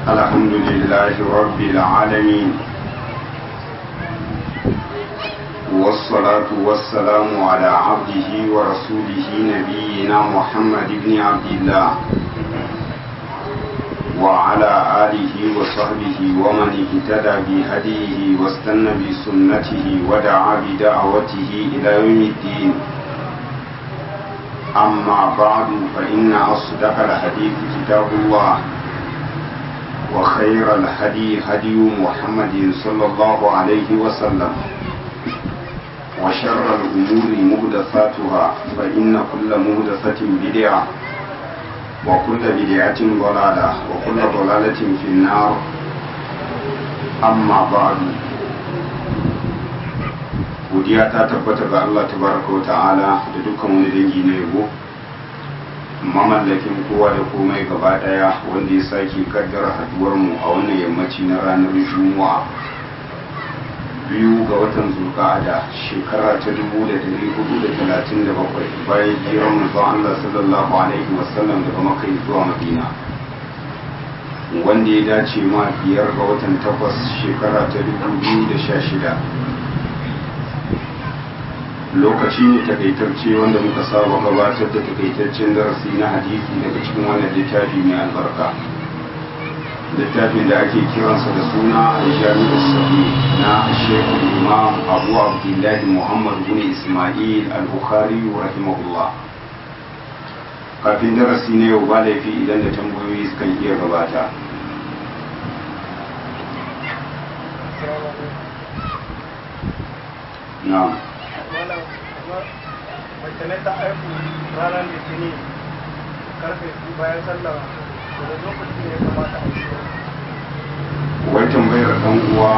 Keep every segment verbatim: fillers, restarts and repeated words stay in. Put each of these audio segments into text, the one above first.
الحمد لله رب العالمين والصلاة والسلام على عبده ورسوله نبينا محمد بن عبد الله وعلى آله وصحبه ومن اهتدى بهديه واستنى بسنته ودعا بدعوته إلى يوم الدين. أما بعد فإن أصدق الحديث كتاب الله وخير الهدي هدي محمد صلى الله عليه وسلم وشر الأمور محدثاتها فإن كل محدثة بدعة وكل بدعة ضلالة وكل ضلالة في النار. أما بعد godiya ta tabbata ga Allah tabaraka wa ta'ala da dukkan wani dangi na yabo, mamallakin kowa da komai gaba daya, wanda ya sake kaddara haduwar mu a wannan yammaci na ranar Juma'a biyu ga watan Zulqa'ada shekara ta dubu da dari hudu da talatin da bakwai bayan hijirar manzon Allah sallallahu alaihi wasallam daga Makka zuwa Madina, wanda ya dace ma biyar ga watan takwas shekara ta dubu biyu da sha shida. Lokaci ne takaitacce wanda muka saba gabatar da takaitaccen darasi na hadisi daga cikin wannan littafi mai albarka, littafin da ake kiransa da suna al-jami'u sahih na shekul imam abu abdullahi muhammad bin ismail al-bukhari rahimahullah. Kafin darasi na yau ba laifi idan da tambayoyi sukan iya gabata. na'am wacce ne ta aiku ranar litinin karfe bayan sallah da lokaci ne ya kamata a yi wai tambayar ɗan uwa,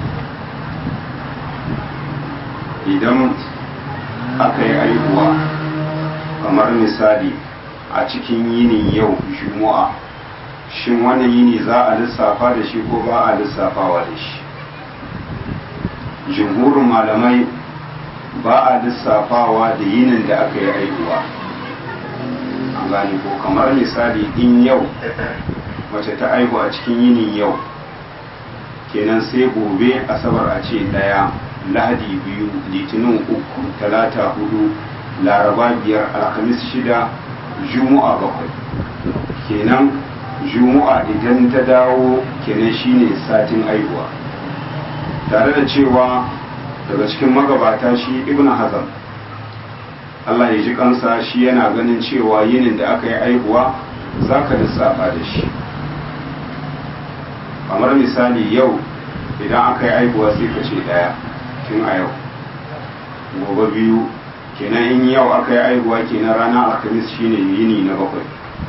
idan aka yi aihuwa kamar misali a cikin yinin yau juma'a, shin wannan yini za a lissafa da shi ko ba a lissafawa da shi? jumhurin malamai ba a lissafawa da yinin da aka yi aihuwa. An gane ko, kamar misali in yau mace ta aihu a cikin yinin yau, kenan sai gobe asabar a ce daya, lahadi biyu, litinin uku, talata hudu, laraba biyar, alhamis shida, juma'a bakwai. kenan juma'a idan ta dawo kenan shine satin aihuwa, tare da cewa daga cikin magabata shi ibn hazm Allah ya ji kansa, shi yana ganin cewa yinin da aka yi aihuwa za ka lissafa da shi. kamar misali yau idan aka yi aihuwa sai ka ce daya tun a yau, gobe biyu, kenan in yau aka yi aihuwa kenan rana alhamis shine yini na bakwai.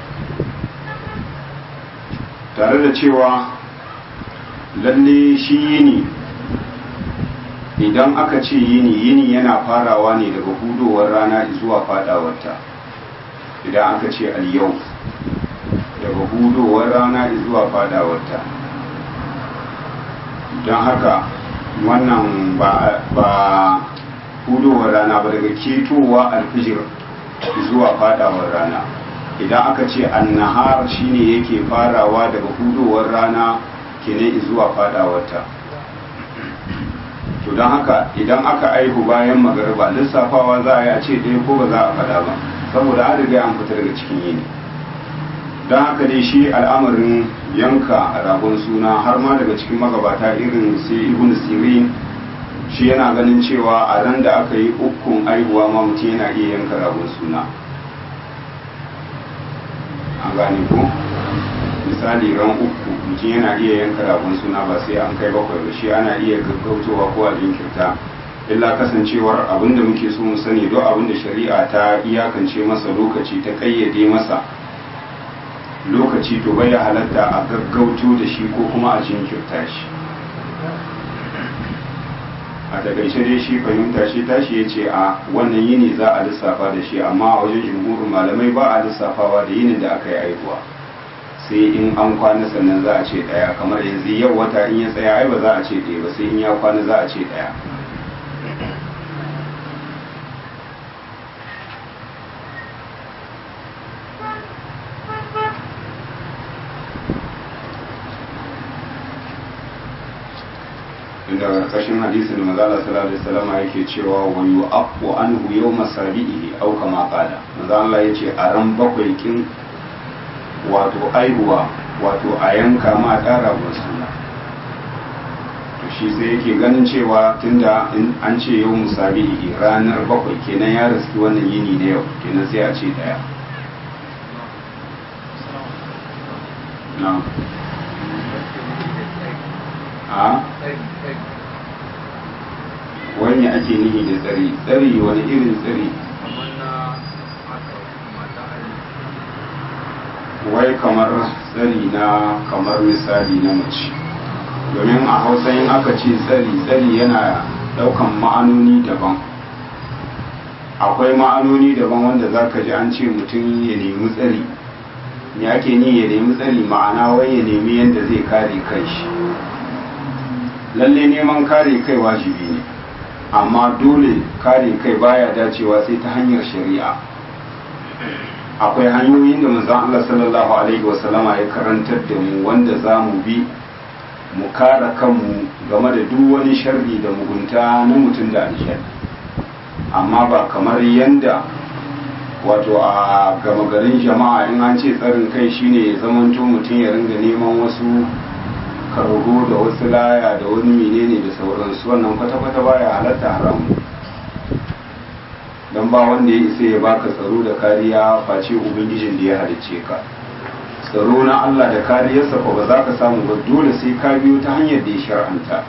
tare da cewa lalle shi yini, idan aka ce yini yini yana farawa ne daga hudowar rana zuwa fadawarta. idan aka ce al-yau daga hudowar rana zuwa fadawarta, don haka wannan ba, ba hudowar rana ba, daga ketowa alfijir zuwa fadawar rana. idan aka ce annahar shine yake farawa daga hudowar rana kenan zuwa fadawarta. to don haka idan aka aihu bayan magariba lissafawa za a yi a ce ɗaya ko ba za a faɗa ba, saboda an riga an fita daga cikin yini. don haka dai shi al'amarin yanka ragon suna, har ma daga cikin magabata irin sai ibn sirin, shi yana ganin cewa a ran da aka yi ukun aihuwa ma mutum yana iya yanka ragon suna. an gane ko, misali ran uku mutum yana iya yanka ragon suna ba sai an kai bakwai ba, shi ana iya gaggautowa ko a jinkirta, illa kasancewar abinda muke so mu sani don abinda shari'a ta iyakance masa lokaci, ta kayyade masa lokaci, to bai halatta a gaggauto da shi ko kuma a jinkirta shi. a takaice dai shi fahimta shi tashi ya ce a wannan yini za a lissafa da shi, amma a wajen jumhurin malamai ba a lissafawa da yinin da aka yi aihuwa, sai in an kwana sannan za a ce daya. kamar yanzu yau wata in ya tsaya ai ba za a ce daya ba, sai in ya kwana za a ce daya. tunda karkashin hadisin da manzo Allah sallallahu alaihi wasallam yake cewa wa yu'aqqu anhu yawma sabihi aw kama qala manzo Allah yace a ran bakwai kin wato aihuwa wato a yanka ma ɗara suna to shi sai yake ganin cewa tunda an ce yau musabihi ranar bakwai kenan ya riski wannan yini na yau kenan sai a ce daya na a wani ake nihi da tsari tsari wani irin tsari wai kamar tsari na kamar misali na mace domin a hausa yin aka ce tsari tsari yana daukan ma'anoni daban akwai ma'anoni daban wanda za ka ji an ce mutum ya nemi tsari ne ake ni ya nemi tsari ma'ana wai ya nemi yadda zai kare kai shi lalle neman kare kai wajibi ne amma dole kare kai baya dacewa sai ta hanyar shari'a akwai hanyoyin da manzon Allah sallallahu alaihi wasallama ya karantar da mu wanda za mu bi mu kare kanmu game da duk wani sharri da mugunta na mutum da aljanna amma ba kamar yanda wato a gama garin jama'a in an ce tsarin kai shine ya zamanto mutum ya ringa neman wasu kargo da wasu laya da wani menene da sauransu wannan kwata-kwata baya halatta haramu don ba wanda ya isa ya baka tsaro da kariya face ubangijin da ya halicce ka tsaro na Allah da kariyarsa ko ba za ka samu ba dole sai ka biyo ta hanyar da ya shar'anta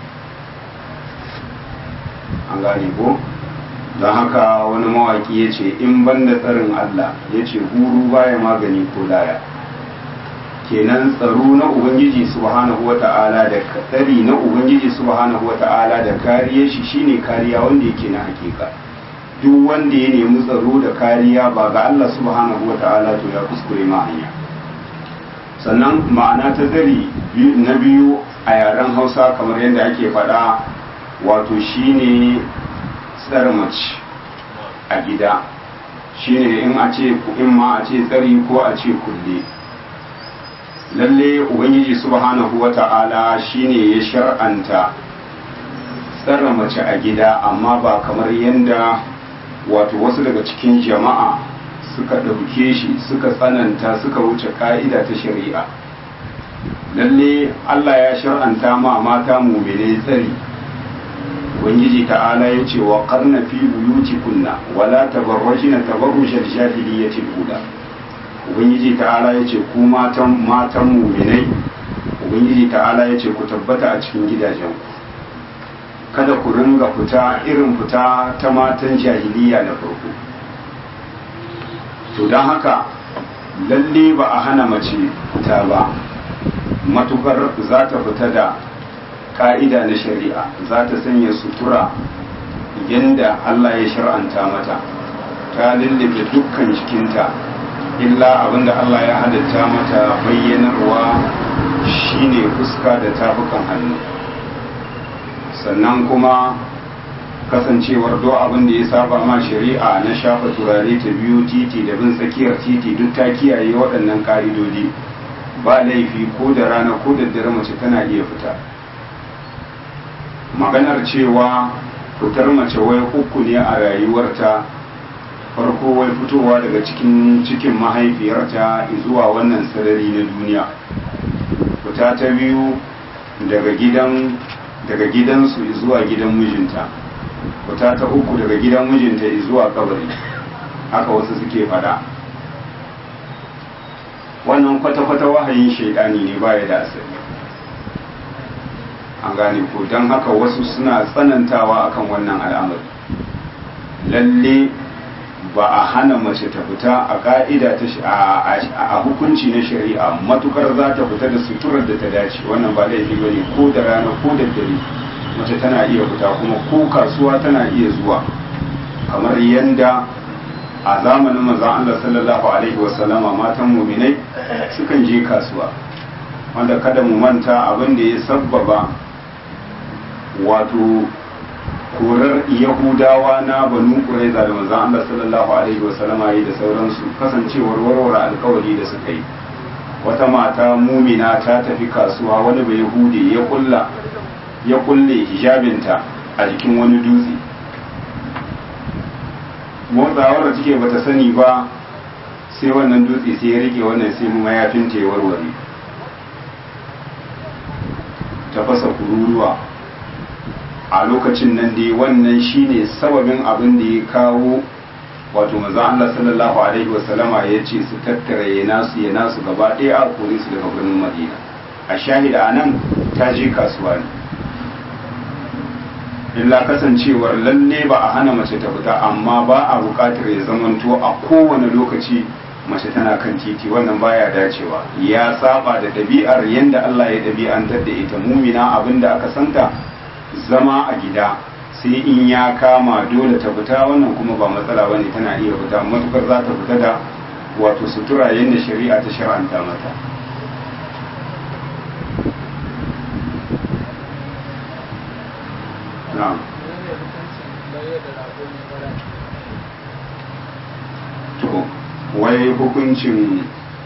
an gane ko don haka wani mawaki ya ce in banda tsarin Allah ya ce huru baya magani ko laya kenan tsaro na ubangiji subhanahu wata'ala da tsari na ubangiji subhanahu wata'ala da kariyar shi shine kariya wanda yake na hakika duk wanda ya nemi tsaro da kariya ba ga Allah subhanahu wa ta'ala to ya kuskure ma hanya sannan ma'ana ta zari na biyu a yaren hausa kamar yadda ake faɗa wato shine tsar mace a gida shine in a ce in ma a ce tsari ko a ce kulle lalle ubangiji subhanahu wa ta'ala shine ya shar'anta tsara mace a gida amma ba kamar yadda wato wasu daga cikin jama'a suka ɗauke shi suka tsananta suka wuce ka'ida ta shari'a lalle Allah ya shar'anta ma mata mumine tsari ubangiji ta'ala ya ce wa qarna fi buyutikunna wala tabarrajna tabarrujal jahiliyyati al-ula ubangiji ta'ala ya ce ku matan matan muminai ubangiji ta'ala ya ce ku tabbata a cikin gidajenku kada ku ringa fita irin fita ta matan jahiliya na farko to don haka lalle ba a hana mace fita ba matukar za ta fita da ka'ida na shari'a za ta sanya sutura yadda Allah ya shar'anta mata ta lullube dukkan jikinta illa abinda Allah ya halitta mata bayyanarwa shine fuska da tafukan hannu sannan kuma kasancewar do abin da ya saba ma shari'a na shafa turare ta biyu titi da bin tsakiyar titi duk ta kiyaye waɗannan ƙa'idodi ba laifi ko da rana ko da dare mace tana iya fita maganar cewa fitar mace wai uku ne a rayuwarta farko wai fitowa daga cikin cikin mahaifiyarta zuwa wannan sarari na duniya fita ta biyu daga gidan daga gidansu zuwa gidan mijinta fita ta uku daga gidan mijinta zuwa kabari haka wasu suke fada wannan kwata-kwata wahayin shaidani ne baya da asali an gane ko don haka wasu suna tsanantawa akan wannan al'amari lalle ba a hana mace ta fita a ka'ida ta a hukunci na shari'a matukar za ta fita da suturar da ta dace wannan ba laifi bane ko da rana ko da dare mace tana iya fita kuma ko kasuwa tana iya zuwa kamar yanda a zamanin manzon Allah sallallahu alaihi wasallama matan mu'minai sukan je kasuwa wanda kada mu manta abin da ya sabbaba wato korar yahudawa na banu quraiza da manzon Allah sallallahu alaihi wasallama yi da sauransu kasancewar warware alkawari da suka yi wata mata mumina ta tafi kasuwa wani bai yahudi ya kulla ya kulle hijabinta a jikin wani dutse, motsawar da take bata sani ba sai wannan dutse sai ya rike wannan sai mayafinta ya warware, ta fasa kururuwa. A lokacin nan dai wannan shine sababin abin da ya kawo wato manzo Allah sallallahu alaihi wasallama ya ce su tattara ya nasu ya nasu gaba ɗaya a kore su daga birnin Madina. A shahida anan ta je kasuwa ne, illa kasancewar lalle ba a hana mace ta fita, amma ba a buƙatar ya zamanto a kowane lokaci mace tana kan titi, wannan baya dacewa, ya saba da ɗabi'ar yanda Allah ya ɗabi'antar da ita. mumina abinda aka santa zama a gida, sai in ya kama dole ta fita, wannan kuma ba matsala bane, tana iya fita matukar za ta fita da wato sutura yadda shari'a ta shar'anta mata. na'am to wai hukuncin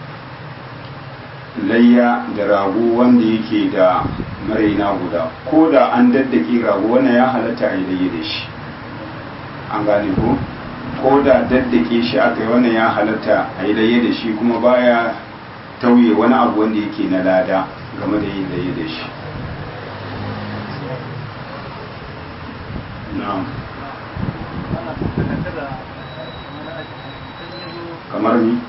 layya da rago wanda yake da maraina guda, ko da an daddake rago wannan ya halatta a yi layya da shi, an gane ko ko da daddake shi aka yi wannan ya halatta a yi layya da shi, kuma baya tauye wani abu wanda yake na lada game da yin layya da shi. na'am kamar ni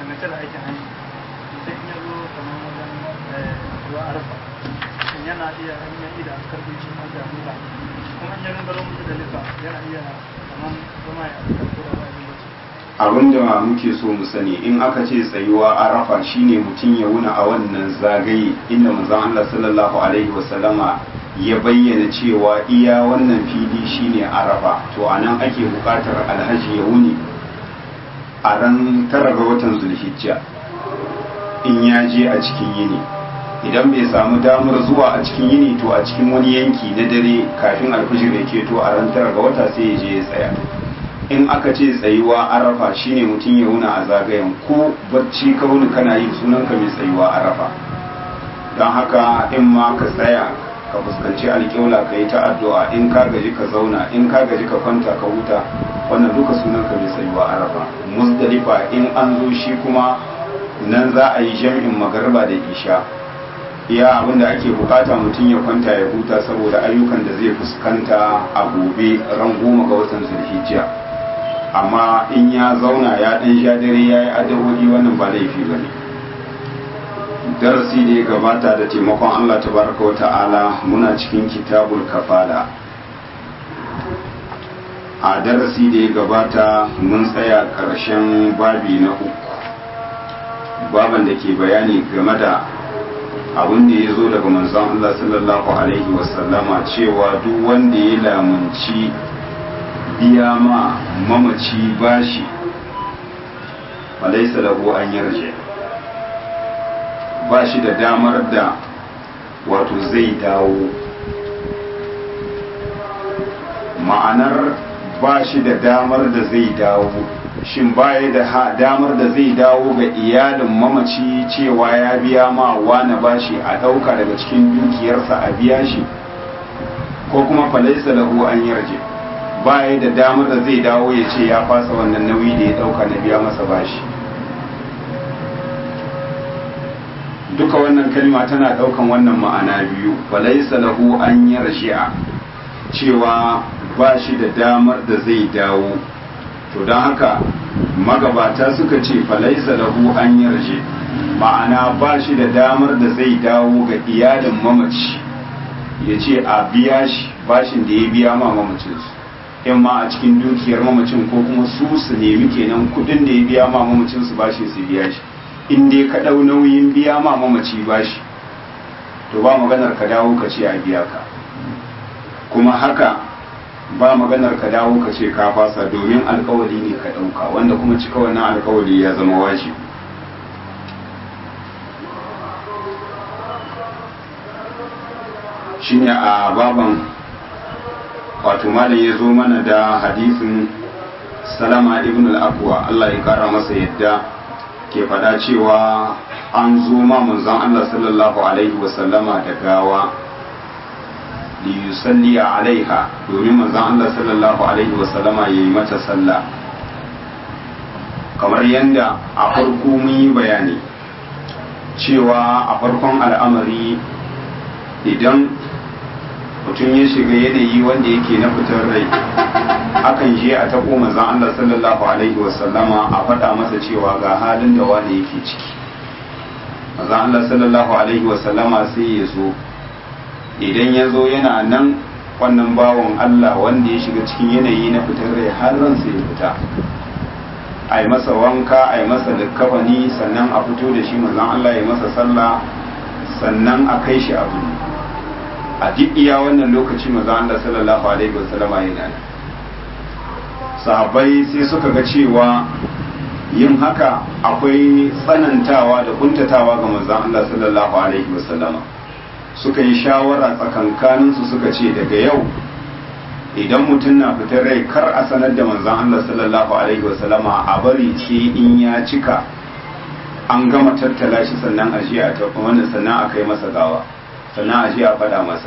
yana iya hanyar ida karfin shi ma jami'a kuma in yarin garin mutu da lifa yana iya kaman zama ya karkura ba a abin da muke so mu sani, in aka ce tsayuwa arafa shine mutum ya wuna a wannan zagaye inda manzon Allah sallallahu alaihi wasallama ya bayyana cewa iya wannan fili shine arafa, to anan ake bukatar alhaji ya wuni a ran tara ga watan zulhijja in ya je a cikin yini. Idan bai samu damar zuwa a cikin yini, to a cikin wani yanki na dare kafin alfijir ya keto a ran tara ga wata sai ya je ya tsaya. In aka ce tsayuwa arafa shine mutum ya wuna a zagayen, ko bacci ka wuni kana yi sunanka mai tsayuwa arafa. don haka in ma ka tsaya ka fuskanci alƙibla ka yi ta addu'a, in ka gaji ka zauna, in ka gaji ka kwanta ka huta, wannan duka sunan ka bai tsayuwa arafa. Muzdalifa in an zo shi kuma nan za a yi jam'in magariba da isha. Iya abin da ake bukata mutum ya kwanta ya huta saboda ayyukan da zai fuskanta a gobe ran goma ga watan zulhijja. Amma in ya zauna ya dan sha dare ya yi addu'o'i wannan ba laifi ba ne. Darasi da ya gabata da taimakon Allah tabaraka wa ta'ala muna cikin kitabul kafala. A darasi da ya gabata mun tsaya ƙarshen babi na uku, baban da ke bayani game da abin da ya zo daga manzon Allah sallallahu alaihi wasallama cewa duk wanda ya lamunci biya ma mamaci bashi falaisa lahu an yarje, ba shi da damar da wato zai dawo. Ma'anar ba shi da damar da zai dawo, shin baya da damar da zai dawo ga iyalin mamaci cewa ya biya ma wani bashi a ɗauka daga cikin dukiyarsa a biya shi, ko kuma falaisa lahu an yarje, baya da damar da zai dawo ya ce ya fasa wannan nauyi da ya ɗauka na biya masa bashi. Duka wannan kalma tana ɗaukan wannan ma'ana biyu, falaisa lahu an yarji'a, cewa ba shi da damar da zai dawo. To don haka magabata suka ce falaisa lahu an yarje, ma'ana ba shi da damar da zai dawo ga iyalin mamaci ya ce a biya shi bashin da ya biya ma mamacinsu, in ma a cikin dukiyar mamacin ko kuma su su nemi kenan kudin da ya biya ma mamacinsu bashin su biya shi. In dai ka ɗau nauyin biya ma mamaci bashi, to ba maganar ka dawo ka ce a biya ka, kuma haka ba maganar ka dawo ka ce ka fasa, domin alkawari ne ka ɗauka, wanda kuma cika wannan alkawari ya zama wajibi. Shine a baban wato malam ya zo mana da hadisin Salama ibn al-Aqwa, Allah ya kara masa yadda, ke fada cewa an zo ma manzon Allah sallallahu alaihi wasallama da gawa li yusalli alaiha domin manzon Allah sallallahu alaihi wasallama yayi mata sallah kamar yadda a farko mun yi bayani cewa a farkon al'amari idan mutum ya shiga yanayi wanda yake na fitar rai akan je a taɓo manzon Allah sallallahu alaihi wasallama a faɗa masa cewa ga halin da wani yake ciki manzon Allah sallallahu alaihi wasallama sai ya zo idan ya zo yana nan wannan bawon Allah wanda ya shiga cikin yanayi na fitar rai har ransa ya fita a yi masa wanka a yi masa likkafani sannan a fito da shi manzon Allah ya masa sallah sannan a kai shi abu a duk iya wannan lokaci manzon Allah sallallahu alaihi wasallama yana nan sahabbai sai suka ga cewa yin haka akwai tsanantawa da kuntatawa ga manzon Allah sallallahu alaihi wasallama suka yi shawara tsakankaninsu suka ce daga yau idan mutum na fitar rai kar a sanar da manzon Allah sallallahu alaihi wasallama a bari ce in ya cika an gama tattala shi sannan a je a tafi wannan sannan a kai masa gawa sannan a je a fada masa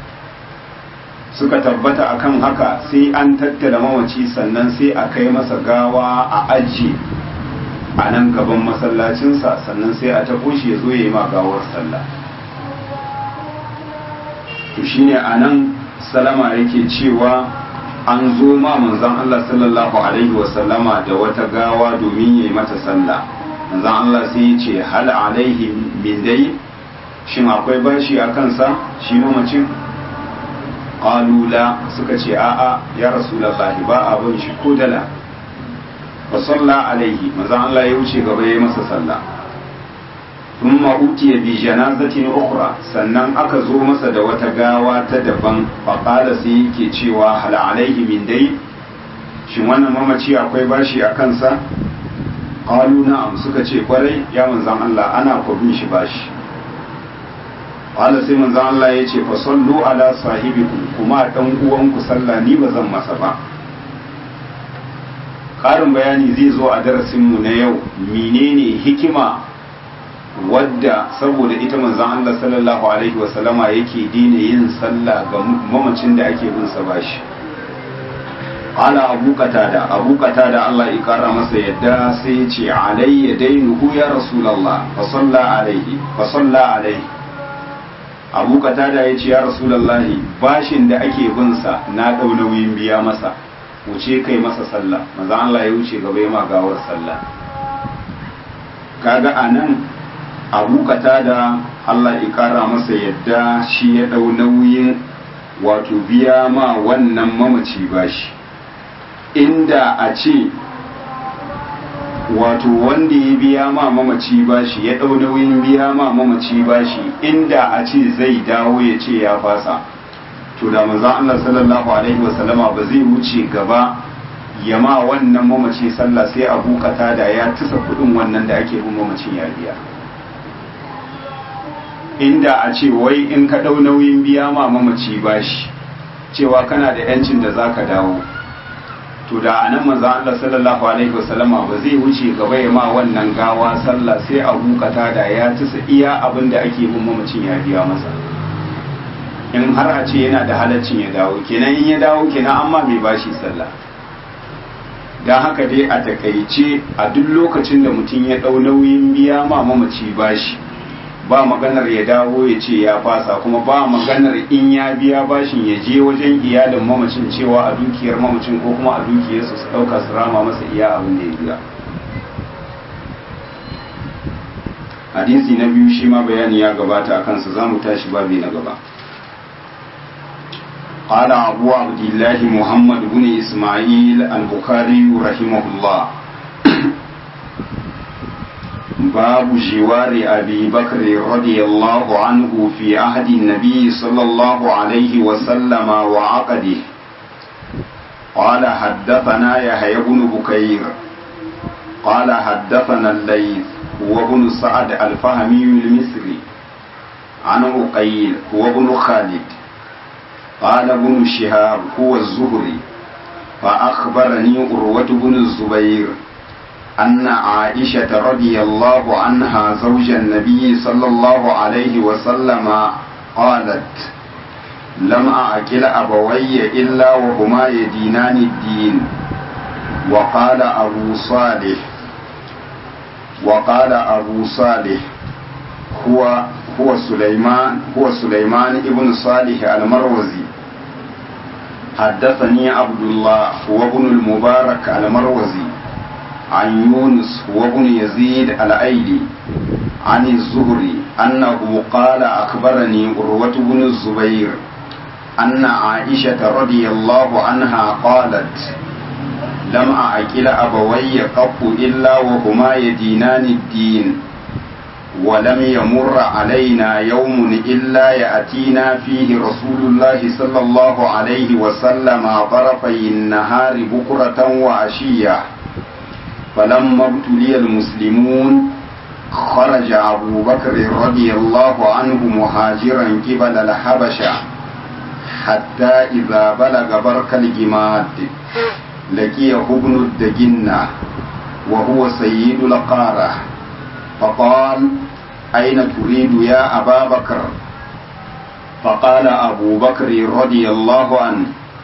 suka tabbata akan haka sai an tattala mamaci sannan sai a kai masa gawa a aji a nan gaban masallacinsa sannan sai a tafo shi ya zo ya yi ma gawar sallah to shine a nan salama yake cewa an zo ma manzon Allah sallallahu alaihi wasallama da wata gawa domin ya yi mata sallah manzon Allah sai ya ce hal alaihi min dai shin akwai bashi a kansa shi mamacin qalu la suka ce a'a ya rasulullahi ba abin shi ko dala fa salla alaihi manzon Allah ya wuce gaba ya yi masa sallah thumma utiya bi janazatin ukhra sannan aka zo masa da wata gawa ta daban fa qala sai yake cewa hal alaihi min dai shin wannan mamaci akwai bashi a kansa qalu na'am suka ce kwarai ya manzon Allah ana kwabin shi bashi qala sai manzon Allah ya ce fa sallu ala sahibikum kuma dan uwanku sallah ni ba zan masa ba karin bayani zai zo a darasin mu na yau menene hikima wadda saboda ita manzon Allah sallallahu alaihi wasallama yake dina yin sallah ga mamacin da ake bin sa bashi ala abu qatada abu qatada Allah ya kara masa yadda sai ya ce alayya dainuhu ya rasulullah fa salla alaihi fa salla alaihi abu qatada ya ce ya rasulullah bashin da ake bin sa na dau nauyin biya masa wuce kai masa sallah manzon Allah ya wuce gaba ya ma gawar sallah kaga anan abu da Allah ya kara masa yadda shi ya dau nauyin wato biya ma wannan mamaci bashi inda a ce wato wanda ya biya ma mamaci bashi ya dau nauyin biya ma mamaci bashi inda a ce zai dawo ya ce ya fasa to da manzon Allah sallallahu alaihi wasallama ba zai wuce gaba ya ma wannan mamaci sallah sai abu da ya tusa kudin wannan da ake bin mamacin ya biya inda a ce wai in ka ɗau nauyin biya ma mamaci bashi cewa kana da yancin da za ka dawo to da a nan manzan Allah sallallahu alaihi wasallama ba zai wuce gaba ya ma wannan gawa sallah sai a bukata da ya tisa iya abin da ake bin mamacin ya biya masa in har a ce yana da halaccin ya dawo kenan in ya dawo kenan amma mai bashi sallah don haka dai a takaice a duk lokacin da mutum ya ɗau nauyin biya ma mamaci bashi ba maganar ya dawo ya ce ya fasa kuma ba maganar in ya biya bashin ya je wajen iyalin mamacin cewa a dukiyar mamacin ko kuma a dukiyarsu su ɗauka su rama masa iya abin da ya biya hadisi na biyu shi ma bayani ya gabata a kansa za mu tashi babi na gaba قال أبو عبد الله محمد بن إسماعيل البخاري رحمه الله باب جوار أبي بكر رضي الله عنه في عهد النبي صلى الله عليه وسلم وعقده قال حدثنا يحيى بن بكير قال حدثنا الليث وابن سعد الفهمي المصري عن عقيل وابن خالد قال ابن شهاب هو الزهري فأخبرني عروة بن الزبير أن عائشة رضي الله عنها زوج النبي صلى الله عليه وسلم قالت لم أعقل أبوي إلا وهما يدينان الدين. وقال أبو صالح وقال أبو صالح هو هو سليمان هو سليمان ابن صالح المروزي. حدثني عبد الله هو ابن المبارك المروزي عن يونس هو ابن يزيد الأيلي عن الزهري أنه قال أخبرني عروة بن الزبير أن عائشة رضي الله عنها قالت لم أعقل أبوي قط إلا وهما يدينان الدين ولم يمر علينا يوم إلا يأتينا فيه رسول الله صلى الله عليه وسلم طرفي النهار بكرة وعشية. فلما ابتلي المسلمون خرج أبو بكر رضي الله عنه مهاجرا قبل الحبشة حتى إذا بلغ برك الجماد لقيه ابن الدجنة وهو سيد القارة فقال أين تريد يا أبا بكر؟ فقال أبو بكر رضي الله عنه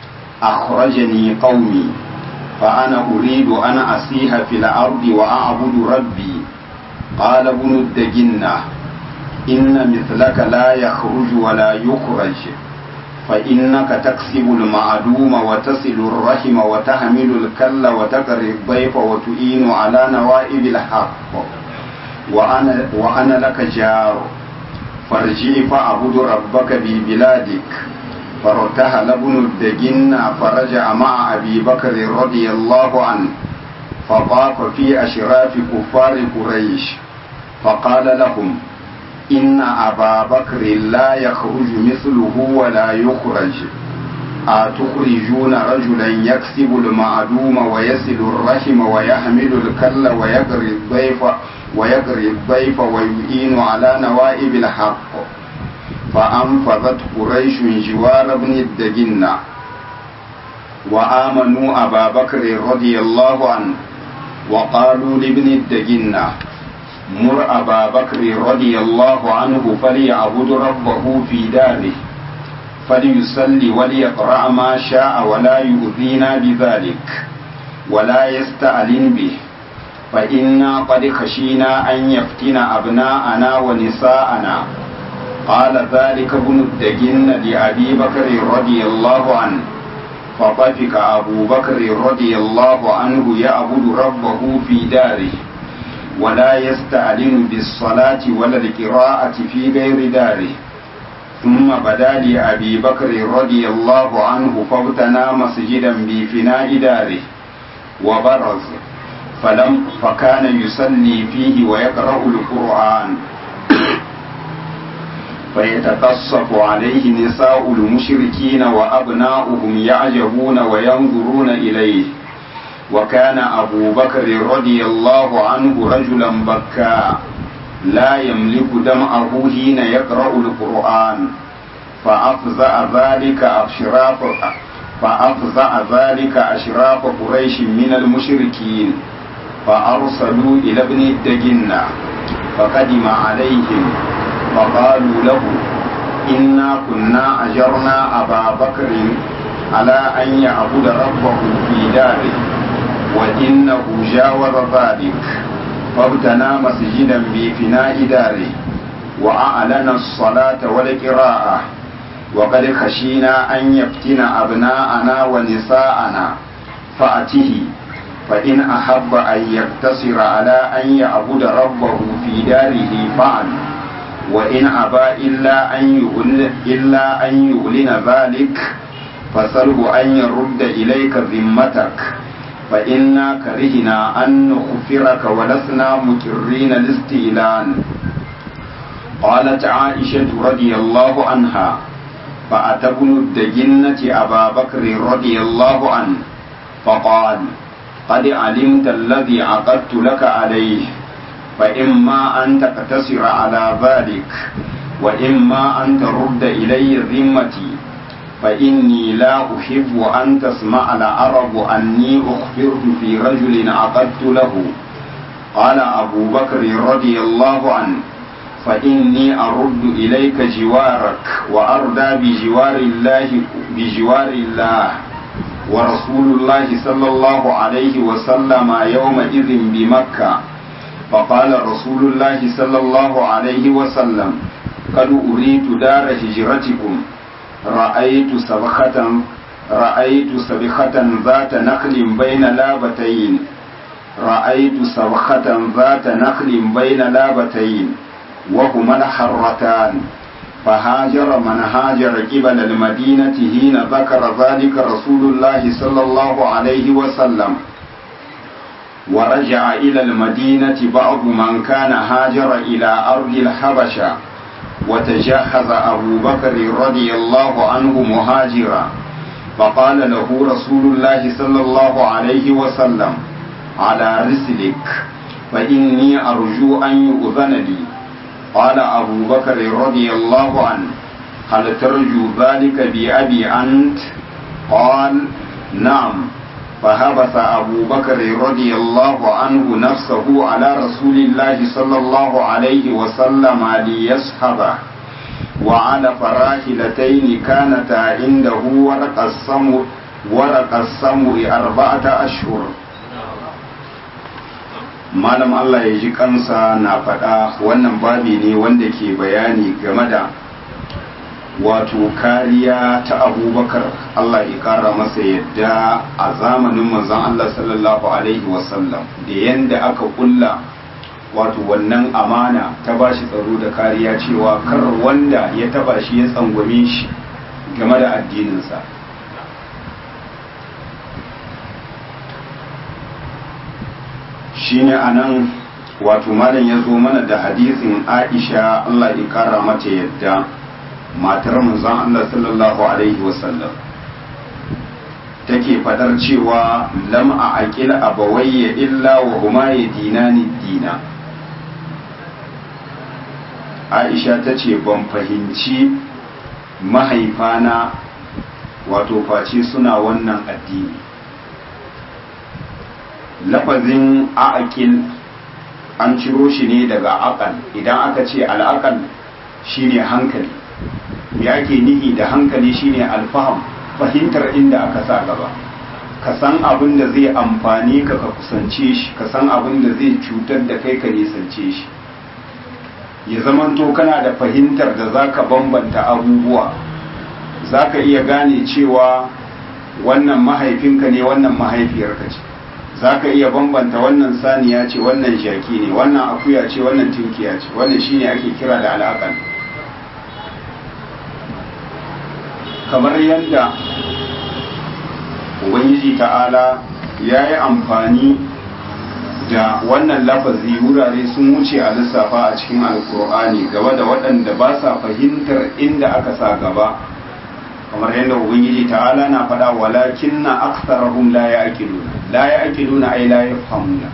أخرجني قومي فأنا أريد أن أسيح في الأرض وأعبد ربي. قال ابن الدجنة إن مثلك لا يخرج ولا يخرج فإنك تكسب المعدوم وتصل الرحم وتحمل الكل وتقري الضيف وتعين على نوائب الحق وأنا, وأنا لك جار فارجع فاعبد ربك ببلادك. فارتحل ابن الدجنة فرجع مع أبي بكر رضي الله عنه فطاف في أشراف كفار قريش فقال لهم إن أبا بكر لا يخرج مثله ولا يخرج أتخرجون رجلا يكسب المعدوم ويصل الرحم ويحمل الكل ويقري الضيف ويقري الضيف ويعين على نوائب الحق. فأنفذت قريش جوار ابن الدجنة وآمنوا أبا بكر رضي الله عنه وقالوا لابن الدجنة مر أبا بكر رضي الله عنه فليعبد ربه في داره فليصلي وليقرأ ما شاء ولا يؤذينا بذلك ولا يستعلن به فإنا قد خشينا أن يفتن أبناءنا ونساءنا. قال ذلك ابن الدجن لأبي بكر رضي الله عنه فطفق أبو بكر رضي الله عنه يعبد ربه في داره ولا يستعلن بالصلاة ولا القراءة في غير داره. ثم بدا لأبي بكر رضي الله عنه فابتنى مسجدا بفناء داره وبرز فلم فكان يصلي فيه ويقرأ القرآن فيتقصف عليه نساء المشركين وأبناؤهم يعجبون وينظرون إليه. وكان أبو بكر رضي الله عنه رجلا بكاء لا يملك دمعه حين يقرأ القرآن فأفزع ذلك أشراف فأفزع ذلك أشراف قريش من المشركين فأرسلوا إلى ابن الدجنة فقدم عليهم فقالوا له إنا كنا أجرنا أبا بكر على أن يعبد ربه في داره وإنه جاوز ذلك فابتنى مسجدا بفناء داره وأعلن الصلاة والقراءة وقد خشينا أن يفتن أبناءنا ونساءنا فأته فإن أحب أن يقتصر على أن يعبد ربه في داره فعل وإن أبى إلا أن يؤل إلا أن يؤلن ذلك فسله أن يرد إليك ذمتك فإنا كرهنا أن نغفرك ولسنا مكرين الاستئلان. قالت عائشة رضي الله عنها فأتى ابن الدجنة أبا بكر رضي الله عنه فقال قد علمت الذي عقدت لك عليه فإما أن تقتصر على ذلك وإما أن ترد إلي ذمتي فإني لا أحب أن تسمع العرب أني أخبرت في رجل عقدت له. قال أبو بكر رضي الله عنه فإني أرد إليك جوارك وأرضى بجوار الله بجوار الله ورسول الله صلى الله عليه وسلم يومئذ بمكة. فقال رسول الله صلى الله عليه وسلم قد أريد دار هجرتكم رأيت سبخة رأيت سبخة ذات نخل بين لابتين رأيت سبخة ذات نخل بين لابتين وهما الحرتان. فهاجر من هاجر قبل المدينة حين ذكر ذلك رسول الله صلى الله عليه وسلم. ورجع إلى المدينة بعض من كان هاجر إلى أرض الحبشة. وتجهز أبو بكر رضي الله عنه مهاجرا. فقال له رسول الله صلى الله عليه وسلم على رسلك فإني أرجو أن يؤذن لي. قال أبو بكر رضي الله عنه هل ترجو ذلك بأبي أنت؟ قال نعم. فهبس أبو بكر رضي الله عنه نفسه على رسول الله صلى الله عليه وسلم ليصحبه وعلى فراحلتين كانتا عنده ورق السمر ورق السمر أربعة أشهر. malam Allah ya ji kansa na faɗa wannan babi ne wanda ke bayani game da wato kariya ta abubakar Allah ya kara masa yadda a zamanin manzon Allah sallallahu alaihi wasallam da yanda aka kulla wato wannan amana ta bashi tsaro da kariya cewa kar wanda ya taba shi ya tsangwame shi game da addininsa. shine anan wato malam ya zo mana da hadisin Aisha Allah ya kara mata yadda matar manzon Allah sallallahu alaihi wasallam take fadar cewa lam a aqil abawayya illa wa huma yadinani dina. Aisha tace ban fahimci mahaifana wato face suna wannan addini. Lafazin aqil an ciro shi ne daga aqal. Idan aka ce al'aqal shine hankali, me ake nihi da hankali shine alfaham, fahimtar inda aka sa gaba, ka san abin da zai amfani ka ka kusance shi, ka san abin da zai cutar da kai ka nisance shi, ya zamanto kana da fahimtar da zaka bambanta abubuwa, zaka iya gane cewa wannan mahaifinka ne wannan mahaifiyarka ce, zaka iya bambanta wannan saniya ce wannan shaki ne, wannan akuya ce wannan tinkiya ce. Wannan shine ake kira da al'aqal. Kamar yadda ubangiji ta'ala ya yi amfani da wannan lafazi wurare sun wuce a lissafa a cikin alkur'ani gaba da waɗanda ba sa fahimtar inda aka sa gaba, kamar yadda ubangiji ta'ala na faɗa walakin na aksarahum la ya'qiluna la ya'qiluna ay la yafhamuna.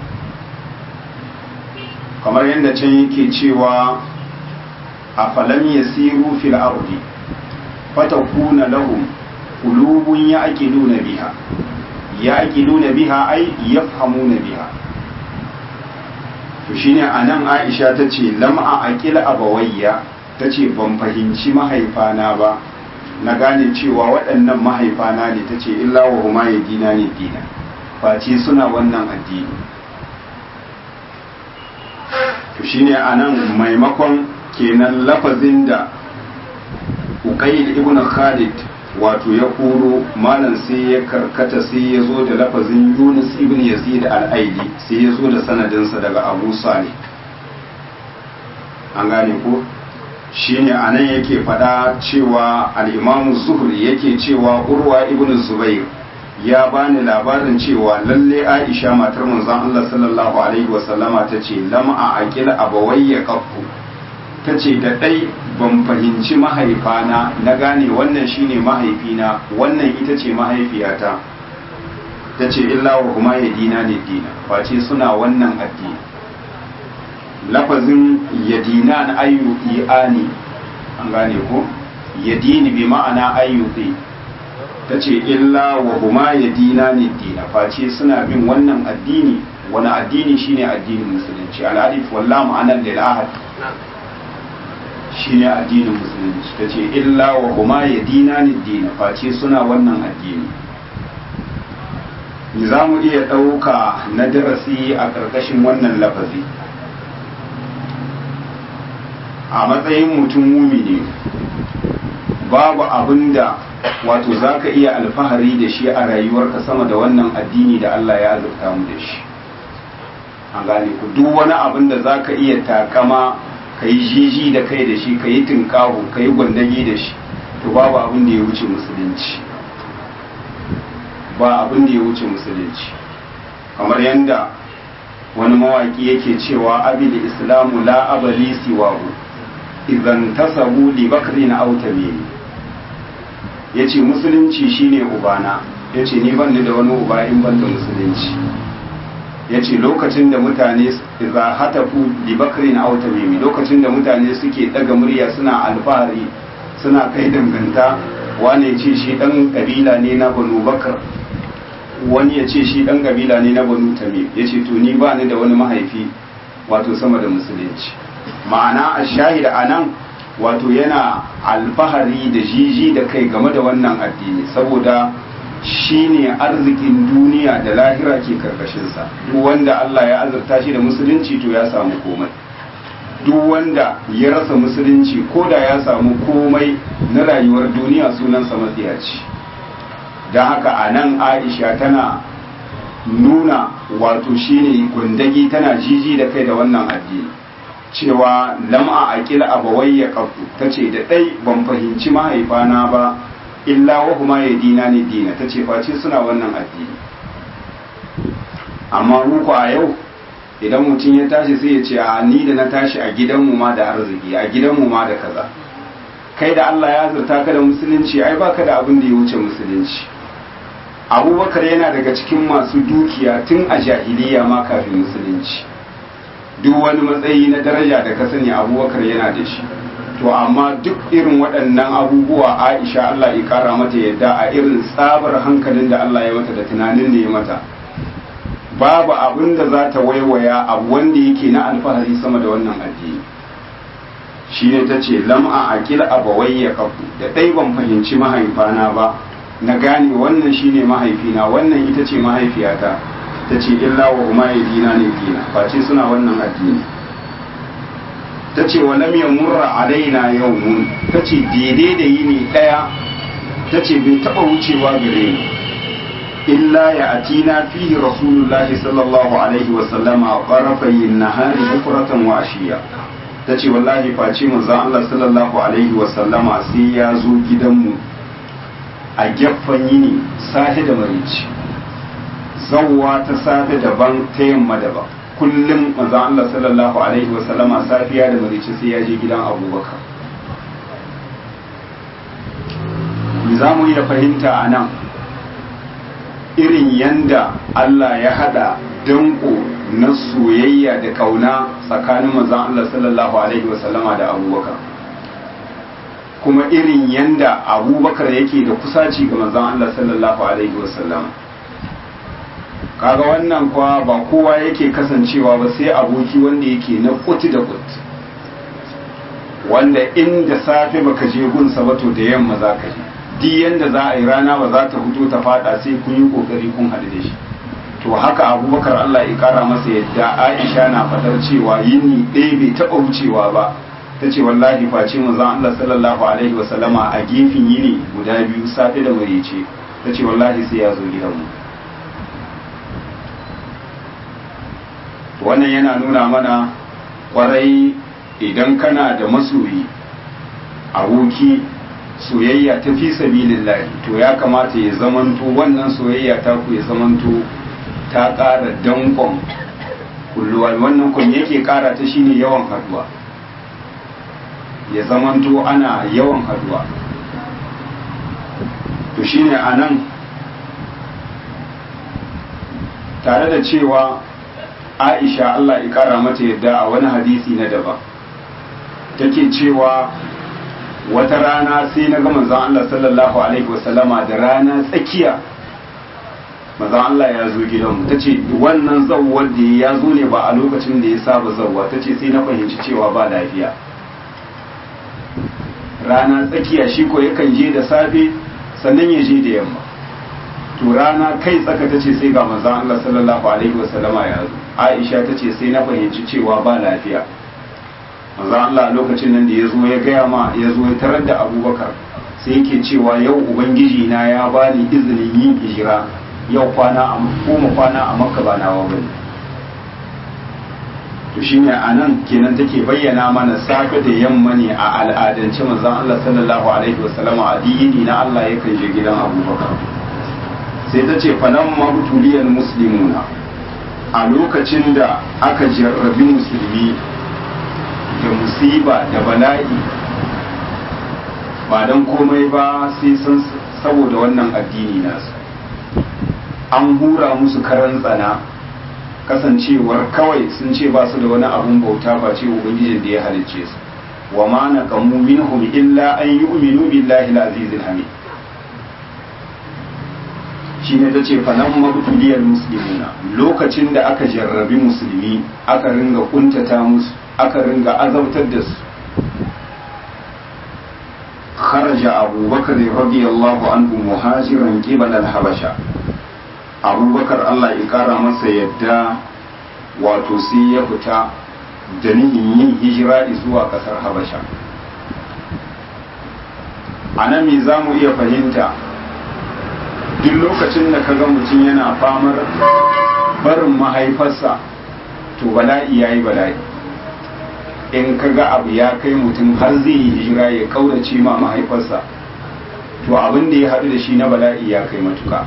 kamar yadda can yake cewa afalam yasiru fil ardi fatakuna lahum qulubun ya'qiluna biha ya'qiluna biha ay yafhamuna biha. to shine anan Aisha tace lam aqil abawayya, tace ban fahimci mahaifana ba, na gane cewa waɗannan mahaifana ne, tace illa wa huma yadina ne dina, face suna wannan addini. to shine anan maimakon kenan lafazin da Uqayl ibn Khalid wato ya koro, malam sai ya karkata sai ya zo da lafazin Yunus ibn Yazid al-Aili, sai ya zo da sanadinsa daga Abu Salih. an gane ko shine anan yake fada cewa al-Imam Zuhri yake cewa Urwa ibn Zubair ya bani labarin cewa lalle Aisha matar manzon Allah sallallahu alaihi wasallama tace lam a aqil abawayya qaffu, tace da dai ban fahimci mahaifana na gane wannan shine mahaifina wannan ita ce mahaifiyata, tace illa wa huma yadina ne dina, face suna wannan addini. lafazin yadina na ayyuki ani, an gane ko yadini bi ma'ana ayyuki, tace illa wa huma yadina ne dina, face suna bin wannan addini. wani addini shine addinin musulunci. al-alif wal lam ma'anan lil ahad, shine addinin musulunci ta ce illa wa huma ya dina ni dina face suna wannan addini. za mu iya ɗauka na darasi a ƙarƙashin wannan lafazi a matsayin mutum mumini babu abin da wato za ka iya alfahari da shi a rayuwarka sama da wannan addini da Allah ya azurta mu da shi. an gane ku duk wani abin da za ka iya takama ka yi jiji da kai da shi ka yi tinkahu ka yi gwandage da shi to babu abin da ya wuce musulunci ba abin da ya wuce musulunci kamar yadda wani mawaki yake cewa abil islamu la abali siwahu idan tasabu li bakri na autamini yace musulunci shine ubana yace ni ban da wani uba in ban da musulunci yace lokacin da mutane idza hatafu li bakri na autamini lokacin da mutane suke daga murya suna alfahari suna kai danganta wani yace shi dan kabila ne na banu bakar wani yace shi dan kabila ne na banu tamim yace to ni ba ni da wani mahaifi wato sama da musulunci. ma'ana a shahida a nan wato yana alfahari da jiji da kai game da wannan addini saboda shi ne arzikin duniya da lahira ke karkashinsa. duk wanda Allah ya azurta shi da musulunci to ya samu komai, duk wanda ya rasa musulunci ko da ya samu komai na rayuwar duniya sunansa matsiyaci. don haka a nan Aisha tana nuna wato shine gundagi tana jiji da kai da wannan addini cewa lam'a aqil abawayya qaftu tace da dai ban fahimci mahaifana ba illa wa huma yadina ni dina tace face suna wannan addini. amma mu ko a yau idan mutum ya tashi sai ya ce a ni da na tashi a gidanmu ma da arziki a gidanmu ma da kaza. kai da Allah ya zurta ka da musulunci ai baka da abin da ya wuce musulunci. Abubakar yana daga cikin masu dukiya tun a jahiliya ma kafin musulunci. duk wani matsayi na daraja da ka sani Abubakar yana da shi. to amma duk irin waɗannan abubuwa Aisha Allah ya kara mata yadda a irin tsabar hankalin da Allah ya mata da tunanin da ya mata babu abin da za ta waiwaya abu wanda yake na alfahari sama da wannan addini. shi ne ta ce lam'a aqil abawayya kafu da dai ban fahimci mahaifana ba na gane wannan shine mahaifina wannan ita ce mahaifiyata ta ce illa wa huma yadina ne dina face suna wannan addini. ta ce wa lam yamurra alaina yawmun ta ce daidai da yini daya ta ce bai taba wucewa gare ni illa ya atina fihi rasulullahi sallallahu alaihi wa sallama qarafayn nahari bukratan wa ashiya. ta ce wallahi face manzon Allah sallallahu alaihi wa sallama sai ya zo gidanmu a gefen yini safe da marici. zawwa ta safe daban ta yamma daban kullum manzon Allah sallallahu alaihi wa sallama safiya da marici sai ya je gidan Abubakar. za mu iya fahimta a nan irin yanda Allah ya hada danko na soyayya da kauna tsakanin manzon Allah sallallahu alaihi wasallama da Abubakar, kuma irin yanda Abubakar yake da kusaci ga manzon Allah sallallahu alaihi wasallama. kaga wannan kuwa ba kowa yake kasancewa ba sai aboki wanda yake na kuti da kut, wanda inda safe baka je gunsa ba to da yamma za ka je, duk yanda za a yi rana ba za ta fito ta fada sai kun yi kokari kun haɗu da shi. to haka Abubakar Allah ya kara masa yadda Aisha na fadar cewa yini ɗaya bai taɓa wucewa ba, ta ce wallahi face manzon Allah sallallahu alaihi wasallama a gefen yini guda biyu safe da marece, ta ce wallahi sai ya zo gidanmu. wannan yana nuna mana kwarai idan kana da masoyi aboki soyayya ta fi sabilillahi to ya kamata ya zamanto wannan soyayya ta ku ya zamanto ta ƙara danƙon kulluwa. wannan kun yake ƙara ta shine yawan haduwa, ya zamanto ana yawan haduwa. to shine anan tare da cewa Aisha Allah ya ƙara mata yadda a wani hadisi na daban take cewa wata rana sai na ga manzon Allah sallallahu alaihi wasallama da rana tsakiya manzon Allah ya zo gidanmu. ta ce wannan zawwar da ya zo ne ba a lokacin da ya saba zawwa, ta ce sai na fahimci cewa ba lafiya. rana tsakiya shi ko yakan je da safe sannan ya je da yamma. To rana kai tsaka ta ce sai ga manzon Allah sallallahu alaihi wasallama ya zo. Aisha ta ce sai na fahimci cewa ba lafiya. Manzon Allah lokacin nan da ya zo ya gaya ma ya zo ya tarar da Abubakar sai yake cewa yau ubangiji na ya bani izinin yin hijira, yau kwana a koma kwana a Makka ba nawa bane. To shine anan kenan take bayyana mana safe da yamma ne a al'adance manzon Allah sallallahu alaihi wasallama addini na Allah yakan je gidan Abubakar. Sai ta ce falan mabtuliyal muslimuna, a lokacin da aka jarrabi musulmi da musiba da bala'i ba don komai ba sai sun saboda wannan addini nasu, an hura musu karan tsana kasancewar kawai sun ce ba su da wani abun bauta ba ce ubangijin da ya halicce su, wa ma naqamu minhum illa an yu'minu billahi al-azizil hamid. Shi ne ta ce fanan mabtuliyar musulmuna, lokacin da aka jarrabi musulmi aka ringa kuntata musu aka ringa azabtar da su. Kharaja abubakar radiyallahu anhu muhajiran qibala al-habasha, abubakar Allah ya kara masa yadda wato sai ya fita da nihin yin hijira zuwa kasar habasha. Anan me za mu iya fahimta? Duk lokacin da kaga mutum yana famar barin mahaifarsa to bala'i yayi bala'i. In kaga abu ya kai mutum har zai yi hijira ya kaurace ma mahaifarsa to abin da ya haɗu da shi na bala'i ya kai matuka.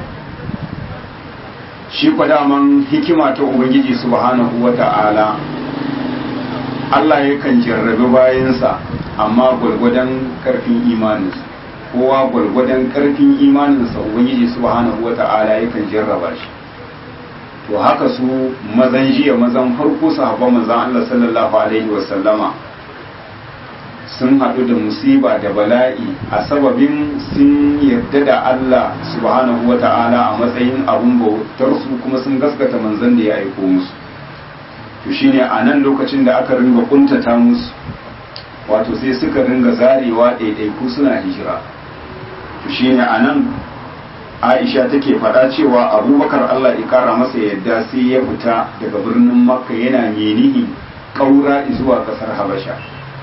Shi kwa daman hikima ta Ubangiji subhanahu wa ta'ala, Allah yakan jarrabi bayansa amma gwargwadon karfin imaninsa, kowa gwargwadon karfin imaninsa Ubangiji subhanahu wa ta'ala yakan jarraba shi. To haka su mazan jiya mazan farko sahabban manzon Allah sallallahu alaihi wasallama sun haɗu da musiba da bala'i a sababin sun yarda da Allah subhanahu wa ta'ala a matsayin abun bautar su kuma sun gaskata manzon da ya aiko musu. To shine a nan lokacin da aka ringa kuntata musu wato sai suka ringa zarewa ɗaiɗaiku suna hijira. To shine a nan Aisha take faɗa cewa Abubakar Allah ya kara masa yadda sai ya fita daga birnin Makka yana menihi ƙaura zuwa ƙasar Habasha,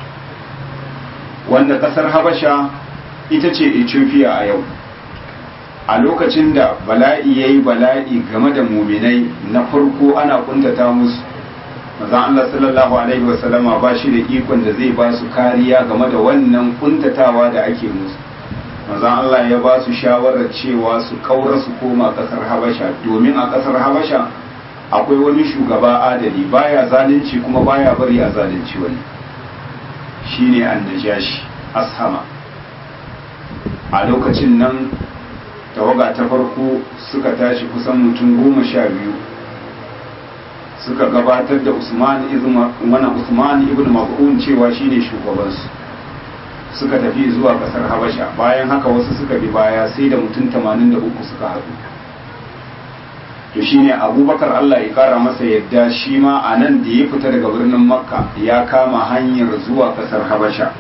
wanda ƙasar Habasha ita ce Ethiopia a yau. A lokacin da bala'i yayi bala'i game da muminai na farko ana kuntata musu, manzon Allah sallallahu alaihi wasallama ba shi da ikon da zai ba su kariya game da wannan kuntatawa da ake musu. Manzon Allah ya ba su shawarar cewa su kaura su koma kasar Habasha, domin a kasar Habasha akwai wani shugaba adali baya zalunci kuma baya bari a zalunci wani, shine Annajashi Ashama. A lokacin nan tawaga ta farko suka tashi kusan mutum goma sha biyu suka gabatar da Usman ibn Usman ibn Maz'un cewa shine shugabansu, suka tafi zuwa kasar Habasha. Bayan haka wasu suka bi baya sai da mutum tamanin da uku suka haɗu. To shine Abubakar Allah ya kara masa yadda shi ma a nan da ya fita daga birnin Makka ya kama hanyar zuwa kasar Habasha,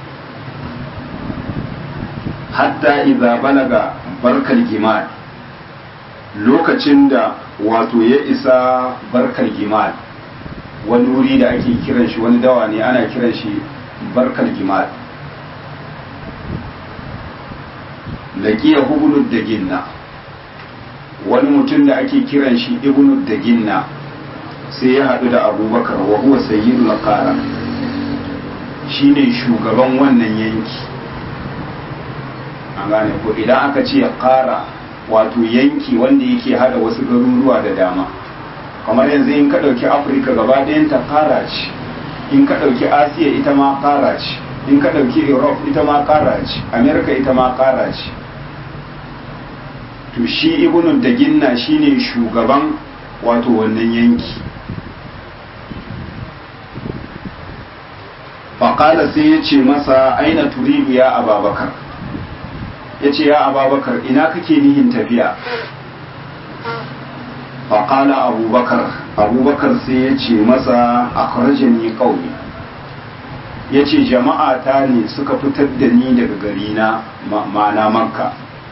hatta idza balaga barkal gimad, lokacin da wato ya isa barkal gimad, wani wuri da ake kiran shi, wani dawa ne ana kiran shi barkal gimad. laqiya ibnu daginna, wani mutum da ake kiran shi ibnu daginna sai ya haɗu da Abubakar wa huwa sayyidul qara, shine shugaban wannan yanki. An gane ko idan aka ce qara wato yanki wanda yake hada wasu garuruwa da dama, kamar yanzu in ka ɗauki Afirka gaba ɗayan ta qara ce, in ka ɗauki Asiya ita ma qara ce, in ka ɗauki Europe ita ma qara ce, America ita ma qara ce. To shi ibnu daginna shine shugaban wato wannan yanki. faƙala sai ya ce masa aina turidu ya Ababakar, ya ce ya Ababakar ina kake nihin tafiya? faƙala abubakar abubakar sai ya ce masa akhrajani qaumi, ya ce jama'a ta ne suka fitar da ni daga gari na ma'ana makka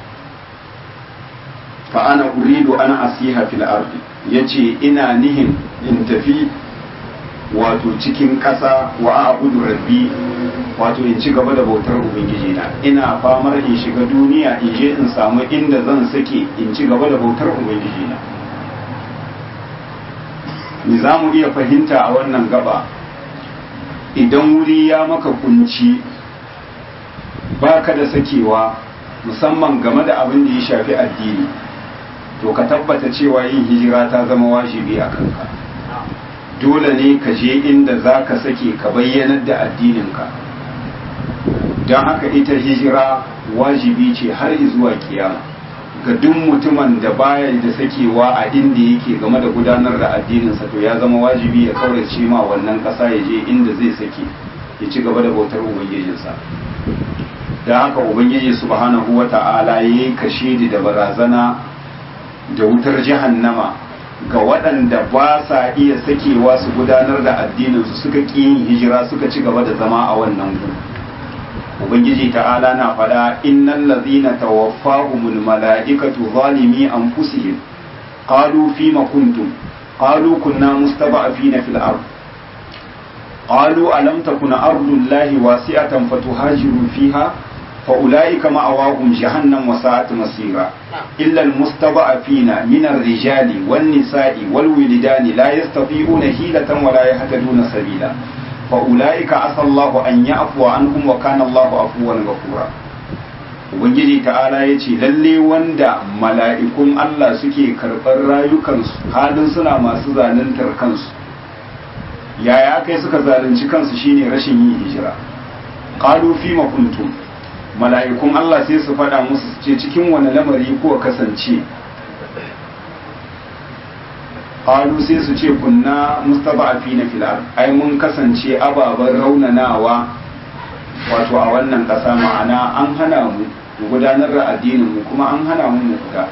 fa ana uridu ana asiha fil ardi ya ce ina nihin in tafi wato cikin ƙasa wa abudu rabbi wato in ci gaba da bautar ubangiji na ina famar in shiga duniya in je in samu inda zan sake in ci gaba da bautar ubangiji na. ni za mu iya fahimta a wannan gaba idan wuri ya maka kunci baka da sakewa musamman game da abin da ya shafi addini to ka tabbata cewa yin hijira ta zama wajibi a kanka. dole ne ka je inda za ka sake ka bayyanar da addininka don haka ita hijira wajibi ce har zuwa kiyama ga duk mutumin da baya da sakewa a inda yake game da gudanar da addininsa to ya zama wajibi ya kaurace ma wannan ƙasa ya je inda zai sake ya ci gaba da bautar ubangijinsa. don haka ubangiji subhanahu wa ta'ala ya yi kashedi da barazana da wutar jahannama ga waɗanda ba sa iya sakewa su gudanar da addininsu suka ƙi yin hijira suka ci gaba da zama a wannan gu. ubangiji ta'ala na faɗa innal ladzina tawaffahumul mala'ikatu zalimi anfusihim qalu fima kuntum qalu kunna mustaba'afina fil ard qalu alam takuna ardullahi wasi'atan fatuhajiru fiha فأولئك مأواهم جهنم وساءت مصيرا إلا المستضعفين من الرجال والنساء والولدان لا يستطيعون حيلة ولا يهتدون سبيلا فأولئك عسى الله أن يعفو عنهم وكان الله عفوا غفورا. Ubangiji ta'ala ya ce lalle wanda mala'ikun Allah suke karɓar rayukansu halin suna masu zaluntar kansu yaya kai suka zalunci kansu shine rashin yin hijira. Qalu fima kuntum, mala'ikun Allah sai su faɗa musu ce cikin wani lamari ko kasance. Qalu sai su ce kunna mustaba'afina fil ard, ai mun kasance ababen raunanawa wato a wannan ƙasa, ma'ana an hana mu gudanar da addinin mu kuma an hana mu mu fita,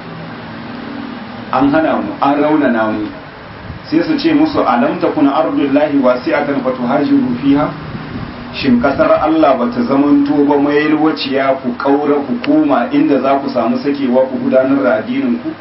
an hana mu an raunana mu. sai su ce musu alam takuna ardullahi wasi'atan fatuhajiru fiha, shin kasar Allah bata zamanto ba mai yalwaciya ku kaura ku koma inda za ku samu sakewa ku gudanar da addinin ku.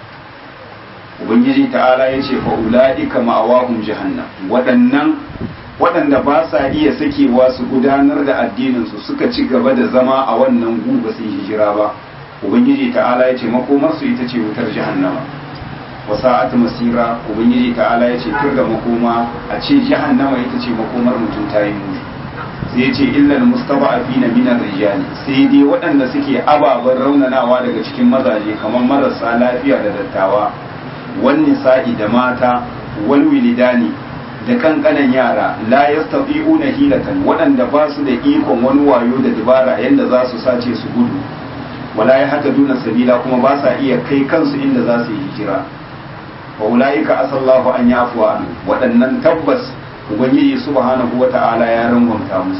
Ubangiji ta'ala ya ce fa ulaika ma'awahum jahannam, waɗannan waɗanda ba sa iya sakewa su gudanar da addinin su suka ci gaba da zama a wannan gu ba su hijira ba, Ubangiji ta'ala ya ce makomar su ita ce wutar jahannama. wa sa'at masira, Ubangiji ta'ala ya ce tur da makoma a ce jahannama ita ce makomar mutum ta yi muni. sai ya ce illal mustada'afina min ar-rijali, sai dai waɗanda suke ababen raunanawa daga cikin mazaje kamar marasa lafiya da dattawa, wan nisa'i da mata, wal wilidani da kankanan yara, la yastati'una hilatan, waɗanda ba su da ikon wani wayo da dabara yanda za su sace su gudu, wala yahtaduna sabila, kuma ba sa iya kai kansu inda za su yi hijira. wa ulaika asallahu an yafuwa anhu, waɗannan tabbas ubangiji subhanahu wata'ala ya rangwamta musu.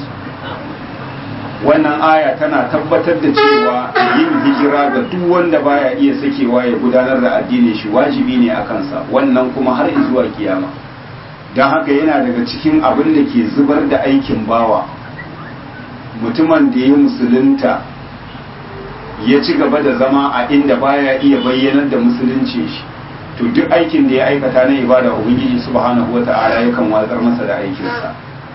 wannan aya tana tabbatar da cewa yin hijira ga duk wanda baya iya sakewa ya gudanar da addinin shi wajibi ne a kansa, wannan kuma har zuwa kiyama. don haka yana daga cikin abin da ke zubar da aikin bawa, mutumin da ya musulunta ya ci gaba da zama a inda baya iya bayyanar da musulunci shi, to duk aikin da ya aikata na ibada ubangiji subhanahu wata'ala yakan watsar masa da aikinsa.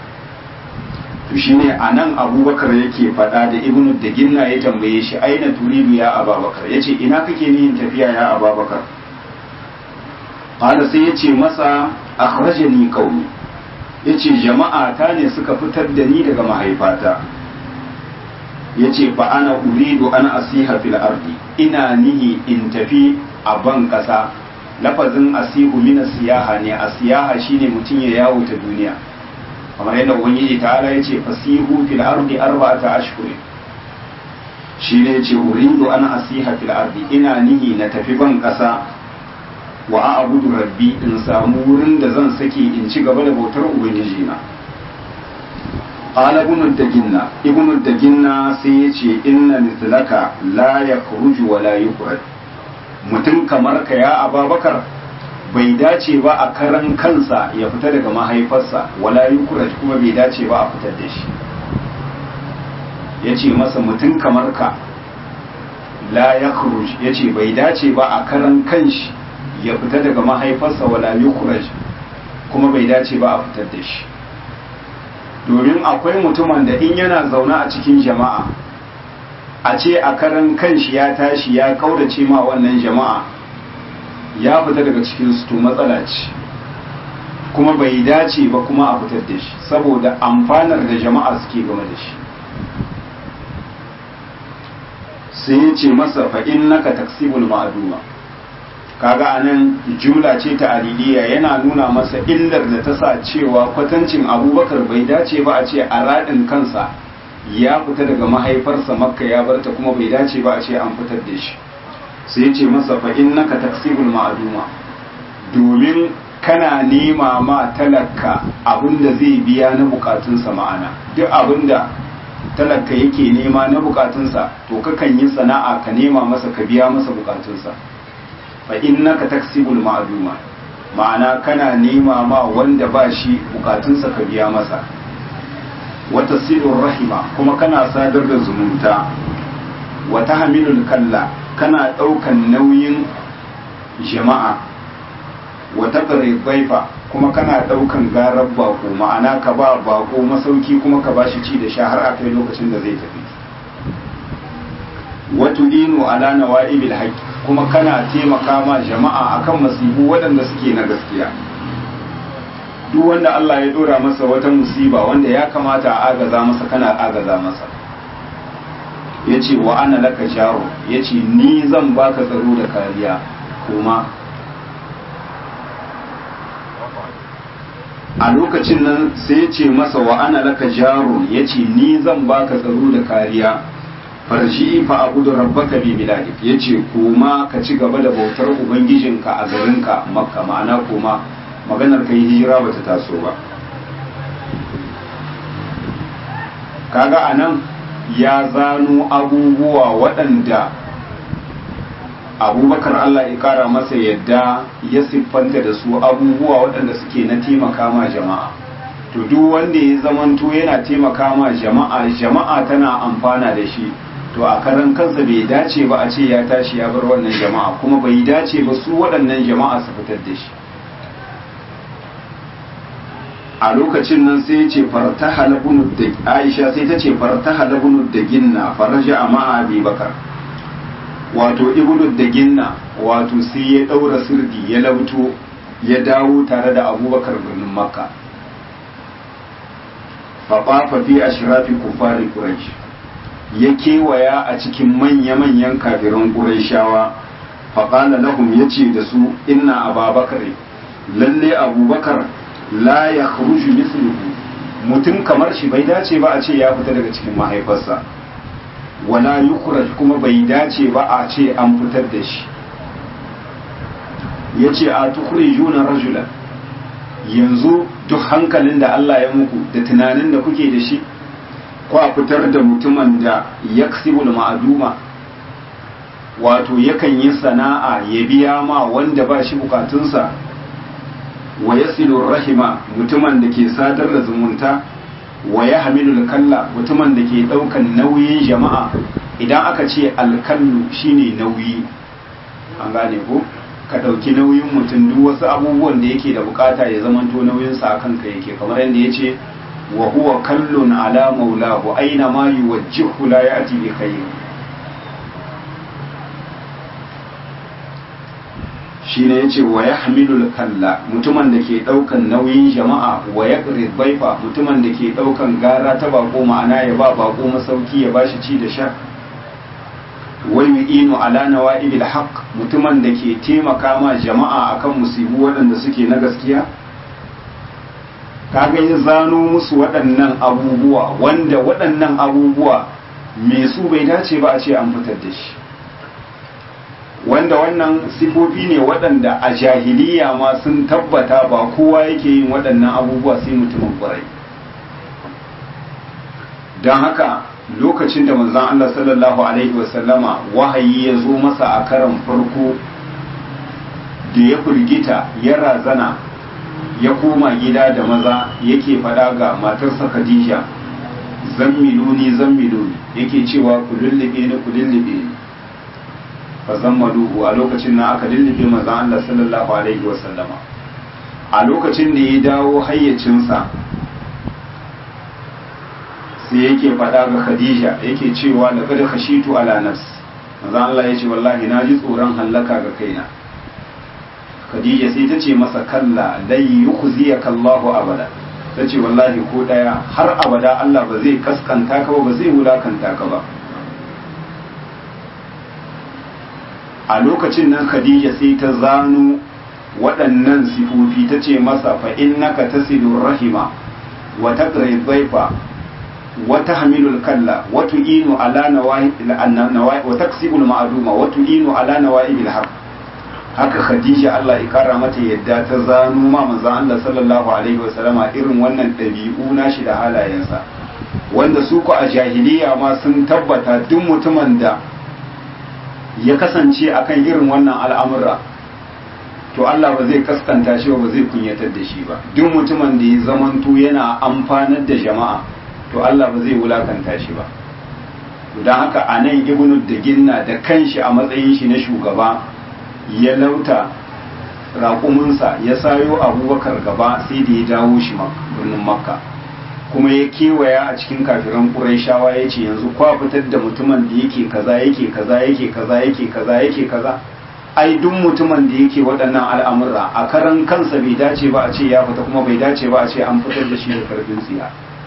to shine anan abubakar yake faɗa da ibnu daginna ya tambaye shi aina turidu ya ababakar, yace ina kake nihin tafiya ya ababakar. qala sai yace masa akhrajani qaumi, yace jama'a ta ne suka fitar da ni daga mahaifata. yace fa ana uridu an asiha fil ardi, ina nihi in tafi a ban kasa. lafazin asihu min siyaha ne, asiyaha shine mutum ya yawo ta duniya, kamar yadda ubangiji ta'ala yace fasihu fil ardi arba'ata ashhur, shine yace uridu an asiha fil ardi, ina nihi na tafi ban kasa wa a'budu rabbi, in samu wurin da zan sake in ci gaba da bautar ubangiji na. qala ibn daginna, ibn daginna sai yace inna mithlaka la yakhruju wa la yukhraj, mutum kamar ka ya ababakar bai dace ba a karan kansa ya fita daga mahaifarsa wala yukraj kuma bai dace ba a fitar da shi yace masa mutum kamar ka la yakhruj yace bai dace ba a karan kanshi ya fita daga mahaifarsa wala yukraj kuma bai dace ba a fitar da shi domin akwai mutumin da in yana zaune a cikin jama'a a ce a karan kanshi ya tashi ya kaurace ma wannan jama'a ya fita daga cikin su to matsala ce kuma bai dace ba kuma a fitar da shi saboda amfanar da jama'a suke game da shi sai ya ce masa fa innaka taksibul ma'duma kaga anan jumla ce ta aliliya yana nuna masa illar da ta sa cewa kwatancin abubakar bai dace ba a ce a radin kansa ya fita daga mahaifarsa makka ya barta kuma bai dace ba a ce an fitar da shi sai ce masa fa innaka taksibul ma'duma domin kana nema ma talaka abinda zai biya na bukatunsa ma'ana duk abinda talaka yake nema na bukatunsa to kakan yi sana'a ka nema masa ka biya masa bukatunsa fa innaka taksibul ma'duma ma'ana kana nema ma wanda ba shi bukatunsa ka biya masa wata silur rahima kuma kana sadar da zumunta wata hamilul kalla kana ɗaukan nauyin jama'a wata baifa kuma kana ɗaukan garar bako ma'ana ka ba bako masauki kuma ka ba shi ci da sha har a kai lokacin da zai tafi watu inu ala nawa'ibil haqq kuma kana taimaka ma jama'a akan masibu waɗanda suke na gaskiya duk wanda Allah ya dora masa wata musiba wanda ya kamata a agaza masa kana agaza masa ya ce wa ana laka jaro ya ce ni zan baka tsaro da kariya kuma a lokacin nan sai ya ce masa wa ana laka jaro ya ce ni zan baka tsaro da kariya farshi fa abudu rabbaka bi biladik ya ce kuma ka ci gaba da bautar ubangijinka a garinka makka ma'ana kuma maganar kai hijira bata taso ba kaga anan ya zano abubuwa waɗanda abubakar Allah ya kara masa yadda ya siffanta da su abubuwa waɗanda suke na taimaka ma jama'a to duk wanda ya zamanto yana taimaka ma jama'a jama'a tana amfana da shi to a karan kansa bai dace ba a ce ya tashi ya bar wannan jama'a kuma bai dace ba su waɗannan jama'a su fitar da shi a lokacin nan sai ya ce fartaha labunu da Aisha sai ta ce fartaha labunu da ginna faraja a ma'a Bakar wato ibnu da ginna wato sai ya daura sirdi ya lauto ya dawo tare da Abubakar birnin Makka fa qafa fi ashrafi kufari quraish ya kewaya a cikin manya-manyan kafiran qurayshawa fa qala lahum yace da su inna Abubakar lalle Abubakar la ya kharuju misluhu mutum kamar shi bai dace ba a ce ya fita daga cikin mahaifarsa wala yukhraj kuma bai dace ba a ce an fitar da shi yace a tukhrijuna rajulan yanzu duk hankalin da Allah ya muku da tunanin da kuke da shi ko a fitar da mutumin da yaksibul ma'aduma wato yakan yi sana'a ya biya ma wanda ba shi bukatunsa wa yasilu rahima mutumin da ke sadar da zumunta wa ya hamilul kalla mutumin da ke daukan nauyin jama'a idan aka ce alkallu shine nauyi an gane ko ka dauki nauyin mutum duk wasu abubuwan da yake da bukata ya zamanto nauyin sa akan ka yake kamar yadda yace wa huwa kallun ala maulahu aina ma yuwajjihu la ya'ti bi khair shine yace wa yahmilul kalla mutumin da ke daukan nauyin jama'a wa yaqrid baifa mutumin da ke daukan gara ta bako ma'ana ya ba bako masauki ya bashi ci da sha wa yu'inu ala nawa'ibil haqq mutumin da ke taimaka ma jama'a akan musibu waɗanda suke na gaskiya kaga ya zano musu waɗannan abubuwa wanda waɗannan abubuwa me su bai dace ba a ce an fitar da shi wanda wannan sifofi ne waɗanda a jahiliya ma sun tabbata ba kowa yake yin waɗannan abubuwa sai mutumin ƙwarai don haka lokacin da manzon Allah sallallahu alaihi wasallama wahayi ya zo masa a karan farko da ya firgita ya razana ya koma gida da maza yake faɗa ga matarsa Khadija, zammiluni zammiluni, yake cewa ku lullube ni ku lullube ni. Fa zammaluhu, a lokacin nan aka lullube manzon Allah sallallahu alaihi wa sallama. A lokacin da ya dawo hayyacinsa sai yake faɗa ga Khadija yake cewa laqad khashitu ala nafsi, manzon Allah ya ce wallahi na ji tsoron hallaka ga kaina. Khadija sai ta ce masa kalla dai yukhziyaka Allahu abada, ta ce wallahi ko daya har abada Allah ba zai kaskanta ka ba, ba zai wulakanta ka ba. A lokacin nan Khadija sai ta zano waɗannan sifofi, ta ce masa fa innaka tasilur rahima wa taqri dhaifa wa tahmilul kalla wa tu'inu ala nawa'i wa taksibul ma'duma wa tu'inu ala nawa'ibil haqq. Haka Khadija Allah ya kara mata yadda ta zano ma manzon Allah sallallahu alaihi wasallama irin wannan ɗabi'u nashi da halayensa, wanda su ku a jahiliya ma sun tabbata duk mutumin da ya kasance akan irin wannan al'amura to Allah ba zai kaskanta shi ba zai kunyatar da shi ba. Duk mutumin da ya zamanto yana amfanar da jama'a to Allah ba zai wulakanta shi ba. Don haka a nan Ibnu Daginna da kanshi a matsayin shi na shugaba ya lauta raƙuminsa ya sayo Abubakar gaba sai da ya dawo shi birnin Makka, kuma ya kewaya a cikin kafiran Qurayshawa ya ce yanzu kwa fitar da mutumin da yake kaza yake kaza yake kaza yake kaza yake kaza. Ai duk mutumin da yake waɗannan al'amura a karan kansa bai dace ba a ce ya fita, kuma bai dace ba a ce an fitar da shi da karfin tsiya.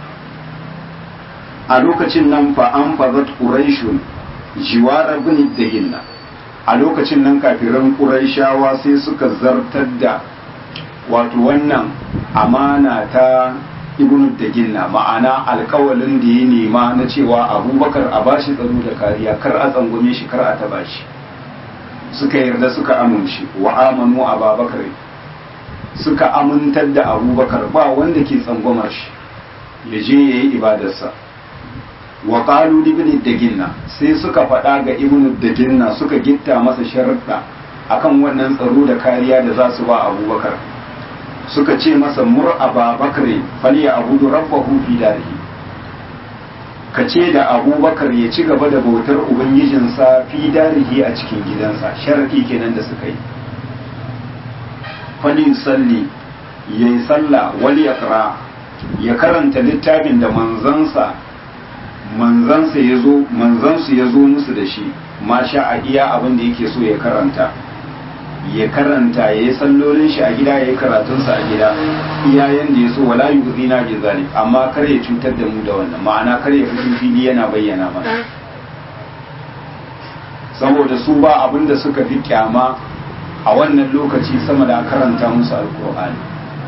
A lokacin nan fa an fazat Qurayshun jiwara bin Daginna, a lokacin nan kafiran Qurayshawa sai suka zartar da wato wannan amana ta Ibnu Daginna, ma'ana alkawalin da ya nema na cewa Abubakar a bashi tsaro da kariya, kar a tsangwame shi, kar a taba shi. Suka yarda suka amince wa amanu Abubakar, suka amintar da Abubakar ba wanda ke tsangwamar shi, ya je yayi ibadarsa. Wa qalu li ibn Daginna, sai suka faɗa ga Ibnu Daginna, suka gitta masa sharuɗa akan wannan tsaro da kariya da za su ba Abubakar. Suka ce masa mur Abubakar faliya abudu rabbahu fi darihi, ka ce da Abubakar ya ci gaba da bautar ubangijinsa fi darihi a cikin gidansa. Sharadi kenan da suka yi. Fali salli, yayi sallah, wal yaqra, ya karanta littafin da manzansa manzansa ya zo manzansu ya zo musu da shi, masha a iya abin da yake so ya karanta ya karanta ya yi sallolin shi a gida, ya yi karatunsa a gida iyayen da ya so, wala yuzina bi zalik, amma kar ya cutar da mu da wannan, ma'ana kar ya fito fili yana bayyana mana, saboda su ba abin da suka fi kyama a wannan lokaci sama da karanta musu alkur'ani.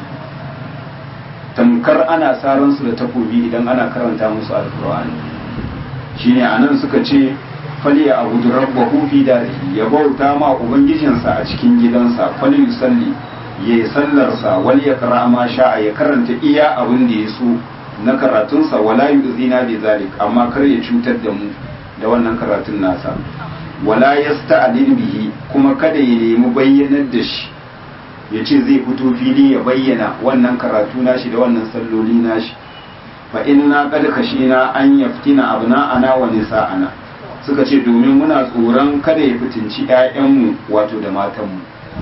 Tamkar ana saran su da takobi idan ana karanta musu alkur'ani. Shine anan suka ce faliya abudu rabbahu fi darihi, ya bauta ma ubangijinsa a cikin gidansa, fali yusalli, ya yi sallarsa, wal yaqra ma sha'a, ya karanta iya abin da ya so na karatunsa, wala yuzina bi zalik, amma kar ya cutar da mu da wannan karatun nasa, wala yasta'dil bihi, kuma kada ya nemi bayyanar da shi, ya ce zai fito fili ya bayyana wannan karatu nashi da wannan salloli nashi. Fa inna qad khashina an yaftina abna'ana wa nisa'ana, suka ce domin muna tsoron kada ya fitinci ƴaƴanmu wato da matanmu,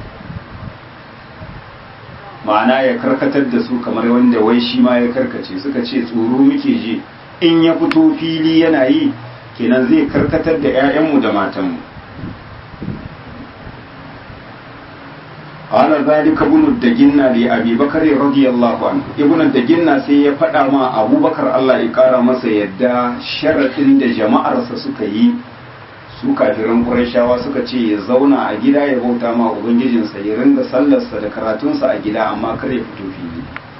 ma'ana ya karkatar da su kamar wanda wai shi ma ya karkace. Suka ce tsoro muke ji in ya fito fili yana yi, kenan zai karkatar da ƴaƴanmu da matanmu. qala zalika ibn daginna li abi bakr radiyallahu anhu. Ibn daginna sai ya faɗa ma abubakar Allah ya kara masa yadda sharadin da jama'arsa suka yi, su kafiran qurayshawa suka ce ya zauna a gida ya bauta ma ubangijinsa, ya ringa sallarsa da karatunsa a gida, amma kar ya fito fili.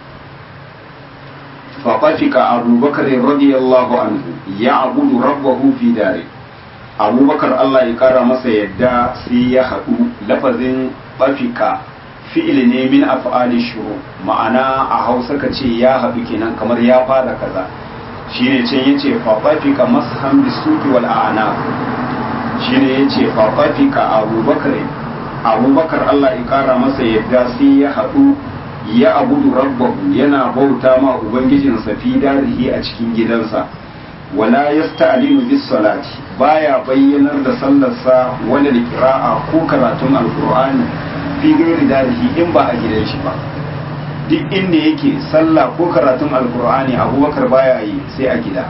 fa qafika abubakar radiyallahu anhu ya'budu rabbahu fi dari. abubakar Allah ya kara masa yadda sai ya haɗu. Lafazin bafika fi'il ne min af'ali shuru, ma'ana a Hausa ka ce ya haɗu kenan kamar ya fara kaza. Shine can yace fa bafika mashan bisuki wal a'naq, shine yace fa bafika abubakar abubakar Allah ya kara masa yadda sai ya haɗu ya abudu rabbahu yana bauta ma ubangijinsa fi darihi a cikin gidansa wala yasta'linu bis salati baya bayyanar da sallarsa wala qira'a ko karatun alqur'ani fi gairi darihi in ba a gidan shi ba duk inda yake sallah ko karatun alqur'ani abubakar baya yi sai a gida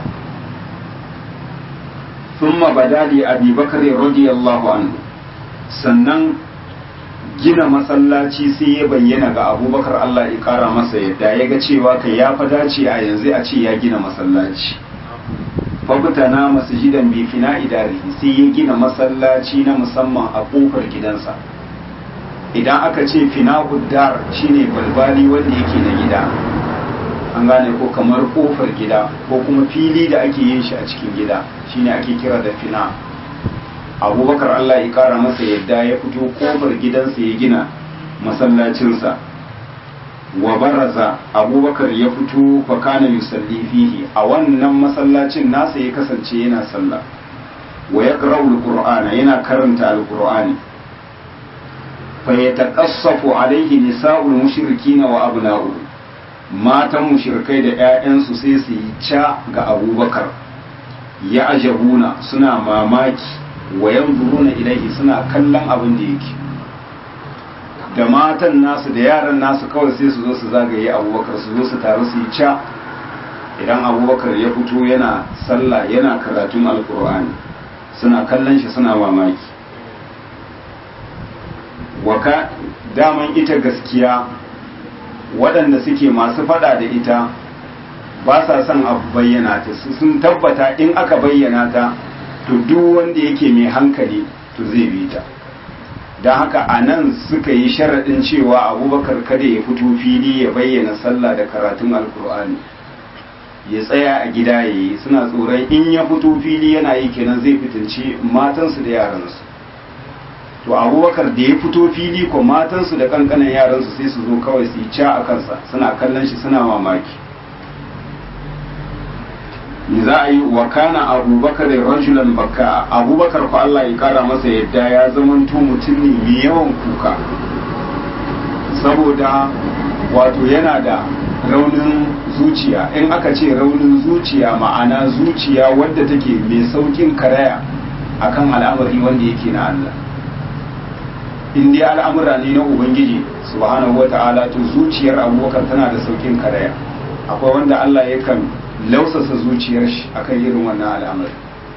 thumma badali abi bakr radiyallahu anhu sannan gina masallaci sai ya bayyana ga abubakar Allah ya kara masa yadda ya ga cewa kai ya fa dace a yanzu a ce ya gina masallaci fabtana masjidan bi fina idarihi sai ya gina masallaci na musamman a kofar gidansa idan aka ce fina uddar shine balbali wanda yake na gida an gane ko kamar kofar gida ko kuma fili da ake yin shi a cikin gida shine ake kira da fina abubakar Allah ya kara masa yadda ya fito kofar gidansa ya gina masallacinsa wa baraza abubakar ya fito fa kana yusalli fihi a wannan masallacin nasa ya kasance yana sallah wa yaqra'u alqur'ana yana karanta alqur'ani fa yataqassafu alayhi nisa'ul mushrikin wa abna'u matan mushrikai da ƴaƴansu sai su yi ca ga abubakar ya ajabuna suna mamaki wa yanzuruna ilaihi suna kallon abin da yake da matan nasu da yaran nasu kawai sai su zo su zagaye abubakar su zo su taru su yi ca idan abubakar ya fito yana sallah yana karatun alkur'ani suna kallon shi suna mamaki waka daman ita gaskiya waɗanda suke masu faɗa da ita ba sa son a bayyana ta sun tabbata in aka bayyana ta to duk wanda yake mai hankali to zai bi ta don haka a nan suka yi sharaɗin cewa abubakar kada ya fito fili ya bayyana sallah da karatun alkur'ani ya tsaya a gida ya yi suna tsoron in ya fito fili yana yi kenan zai fitinci matansu da yaransu to abubakar da ya fito fili ko matansu da kankanan yaransu sai su zo kawai su yi ca a kansa suna kallon shi suna mamaki za a yi wa kana abubakar rajulan baka abubakar fa Allah ya kara masa yadda ya zamanto mutum ne mai yawan kuka saboda wato yana da raunin zuciya in aka ce raunin zuciya ma'ana zuciya wadda take mai saukin karaya akan al'amari wanda yake na Allah in dai al'amura ne na ubangiji subhanahu wata'ala to zuciyar abubakar tana da saukin karaya akwai wanda Allah yakan lausasa zuciyar shi akan irin wannan al'amari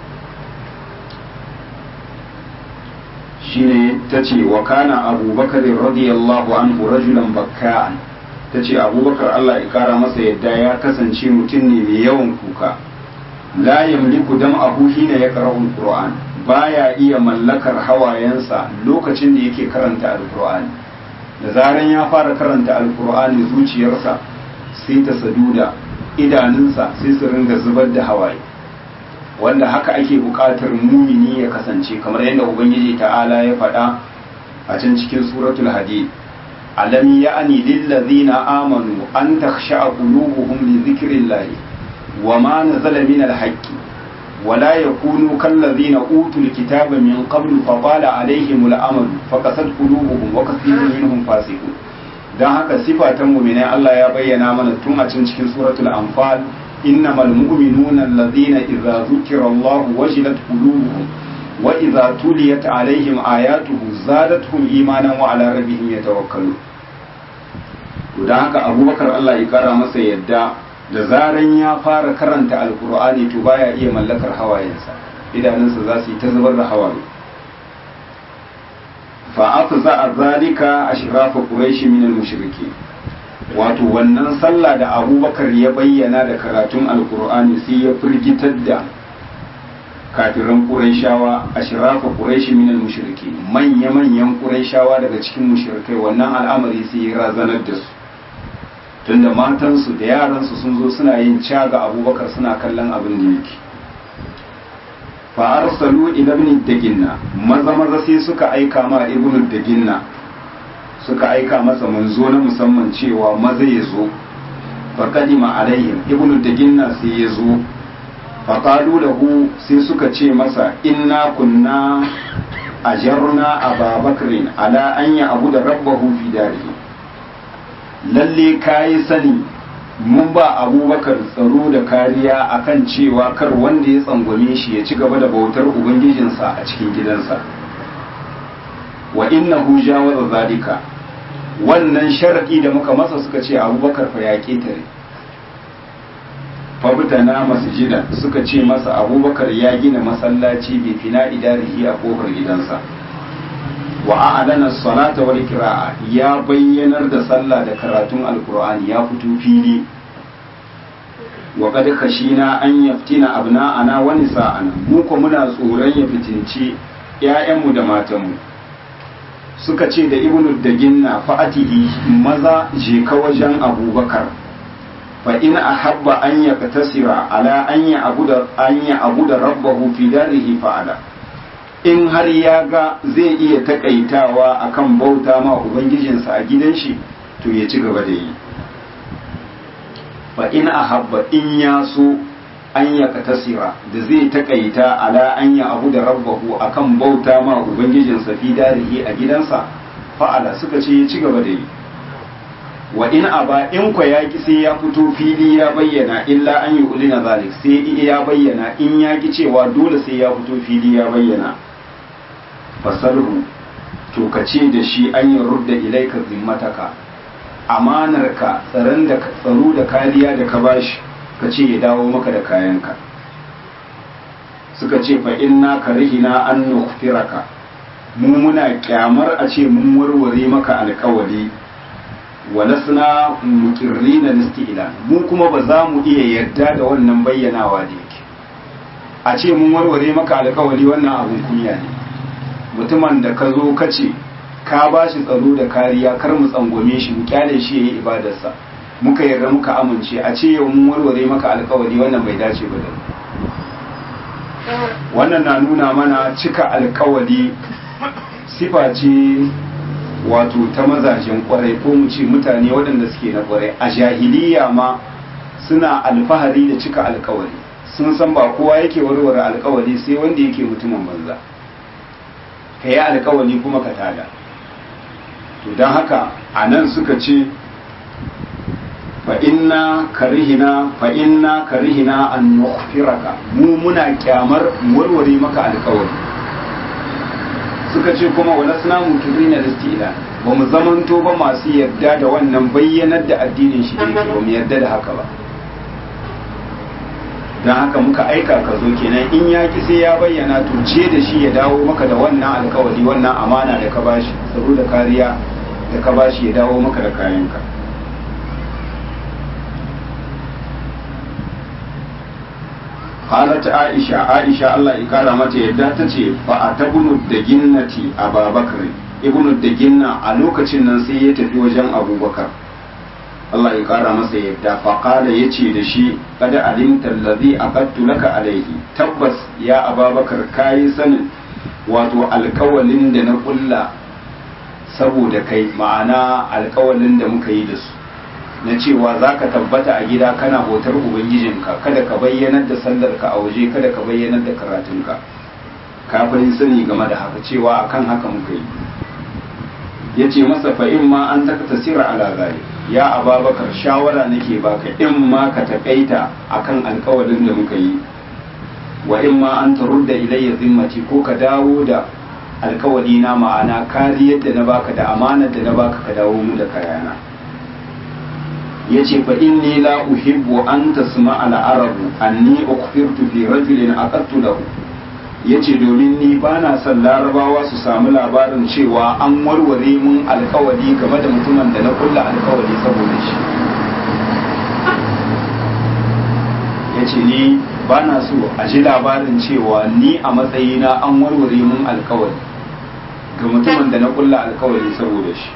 shine tace wa kana abubakar radiyallahu anhu rajulan bakka'an tace abubakar Allah ya kara masa yadda ya kasance mutum ne mai yawan kuka la yamliku dam'ahu hina yaqra'u al-qur'an baya iya mallakar hawayensa lokacin da yake karanta al-qur'ani da zaran ya fara karanta al-qur'ani zuciyarsa sai ta saduda idanunsa sai su ringa zubar da hawaye wanda haka ake buƙatar mumini ya kasance kamar yadda ubangiji ta'ala ya faɗa a can cikin suratul hadid alam ya'ni lil ladzina amanu an takhsha'a qulubuhum li dhikrillahi wama nazala min al-haqqi ولا يكونوا كالذين أوتوا الكتاب من قبل فطال عليهم الأمل فقست قلوبهم وكثير منهم فاسقون dan haka sifa ta mu'minai Allah ya bayyana mana tun a cikin suratul anfal innamal mu'minuna alladhina idza dhukira Allah wajilat qulubuhum wa idza tuliyat alaihim ayatuhu zadatuhum imanan wa ala rabbihim yatawakkalun to dan haka Abubakar Allah ya kara masa yadda da zaran ya fara karanta alkur'ani to baya iya mallakar hawayensa idanunsa za su yi ta zubar da hawaye fa afza zalika ashrafa quraish min al-mushriki wato wannan sallah da abubakar ya bayyana da karatun alkur'ani sai ya firgitar da kafiran quraishawa ashrafa quraish min al-mushriki manya manyan quraishawa daga cikin mushrikai wannan al'amari sai ya razanar da su tunda matansu da yaransu sun zo suna yin caga abubakar suna kallon abin da yake fa arsalu ila ibn daginna maza maza sai suka aika ma ibn daginna suka aika masa manzo na musamman cewa maza ya zo fa kadima alaihim ibn daginna sai ya zo fa qalu lahu sai suka ce masa inna kunna ajarna aba bakrin ala an ya abu da rabbahu fi darihi lalle kayi sani mun ba abubakar tsaro da kariya akan cewa kar wanda ya tsangwame shi ya ci gaba da bautar ubangijinsa a cikin gidansa wa innahu jawaza zalika wannan sharadi da muka masa suka ce abubakar fa ya ketare fabtana masjidan suka ce masa abubakar ya gina masallaci bi fina idarihi a kofar gidansa wa a'lana as-salata wal qira'a ya bayyanar da sallah da karatun alqur'ani ya fito fili wa qad khashina an yaftina abna'ana wa nisa'ana mu ko muna tsoron ya fitinci ƴaƴanmu da matanmu suka ce da ibnu daginna fa'atihi maza je ka wajen abubakar fa in ahabba an yaktasira ala an ya abuda an ya abuda rabbahu fi darihi fa'ala in har ya ga zai iya takaitawa akan bauta ma ubangijinsa a gidan shi to ya ci gaba da yi fa in ahabba in ya so an yaktasira da zai takaita ala an ya abuda rabbahu akan bauta ma ubangijinsa fi darihi a gidansa fa'ala suka ce ya ci gaba da yi wa in aba in kwa ya ki sai ya fito fili ya bayyana illa an yi ulina zalik sai ya bayyana in ya ki cewa dole sai ya fito fili ya bayyana fasalhu to ka ce da shi an yi rudda ilaika zimmataka amanarka tsaron da tsaro da kariya da ka bashi ka ce ya dawo maka da kayanka suka ce fa inna karihina an nukhfiraka mu muna kyamar a ce mun warware maka alkawari walasna mukirrina listi'la mu kuma ba za mu iya yarda da wannan bayyanawa da yake a ce mun warware maka alkawari wannan abun kunya ne mutumin da ka zo ka ce ka ba shi tsaro da kariya kar mu tsangwame shi mu kyale shi yayi ibadarsa muka yarda muka amince a ce yau mun warware maka alkawari wannan bai dace ba da wannan na nuna mana cika alkawari sifa ce wato ta mazajen kwarai ko mu ce mutane waɗanda suke na kwarai a jahiliya ma suna alfahari da cika alkawari sun san ba kowa yake warware alkawari sai wanda yake mutumin banza ka yi alkawari kuma ka tada to don haka a nan suka ce fa inna karihina fa inna karihina an nukhfiraka mu muna kyamar warware maka alkawari suka ce kuma wala suna mutumin da istila ba mu zamanto ba masu yarda da wannan bayyanar da addinin shi ne ba mu yarda da haka ba don haka muka aika ka zo kenan in ya ki sai ya bayyana to ce da shi ya dawo maka da wannan alkawari wannan amana da ka bashi tsaro da kariya da ka bashi ya dawo maka da kayanka qalat aisha aisha Allah ya kara mata yadda ta ce fa atabunu da ginnati ababakar ibnu da ginna a lokacin nan sai ya tafi wajen abubakar Allah ya kara masa yadda fa qala yace da shi kada alimta allazi aqadtu laka alaihi tabbas ya ababakar kai sanin wato alkawalin da na kulla saboda kai ma'ana alkawalin da muka yi da su na cewa za ka tabbata a gida kana bautar ubangijinka kada ka bayyanar da sallarka a waje kada ka bayyanar da karatunka kafin sani game da haka cewa akan haka muka yi ya ce masa fa'in ma an taka tasira ala zalik ya ababakar shawara nake baka in ma ka takaita akan alkawalin da muka yi wa in ma an tarudda ilayya zimmati ko ka dawo da alkawali na ma'ana kariyar da na baka da amanar da na baka ka dawo mu da kayana ya ce fa inni la uhibbu an tasma al arabu anni ukhfirtu fi rajulin aqattu lahu yace domin ni bana son larabawa su samu labarin cewa an warware mun alkawari game da mutumin da na kulla alkawari saboda shi yace ni bana so a ji labarin cewa ni a matsayina an warware mun alkawari ga mutumin da na kulla alkawari saboda shi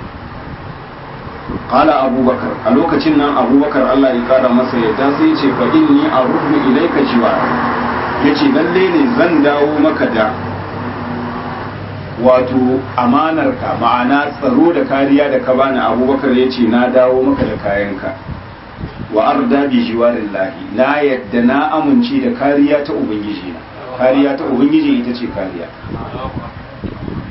qala abubakar a lokacin nan abubakar Allah ya kara masa yadda sai ya ce fa inni aruddu ilayka jiwa yace lalle ne zan dawo maka da wato amanarka ma'ana tsaro da kariya da ka bani abubakar yace na dawo maka da kayanka wa arda bi jiwarillahi na yadda na amince da kariya ta ubangiji na kariya ta ubangiji ita ce kariya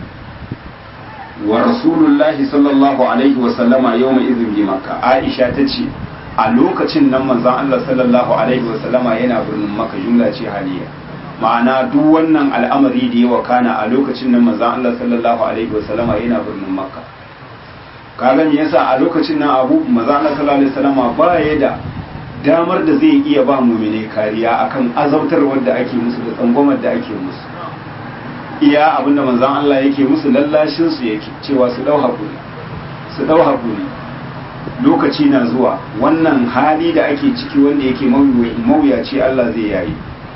wa rasulullahi sallallahu alaihi wa sallama yawma idhin bi makka aisha tace a lokacin nan manzon Allah sallallahu alaihi wa sallama yana birnin makka, jumla ce haliya, ma'ana duk wannan al'amari da ya wakana a lokacin nan manzon Allah sallallahu alaihi wa sallama yana birnin makka. kaga me yasa a lokacin nan abu manzon Allah sallallahu alaihi wa sallama ba ya da damar da zai iya ba mu'mine kariya akan azabtarwar da ake musu da tsangwamar da ake musu. iya abinda manzan Allah yake musu lallashin su yake cewa su dau hakuri su dau hakuri lokaci na zuwa, wannan hali da ake ciki wanda yake mawuyaci Allah zai yayi.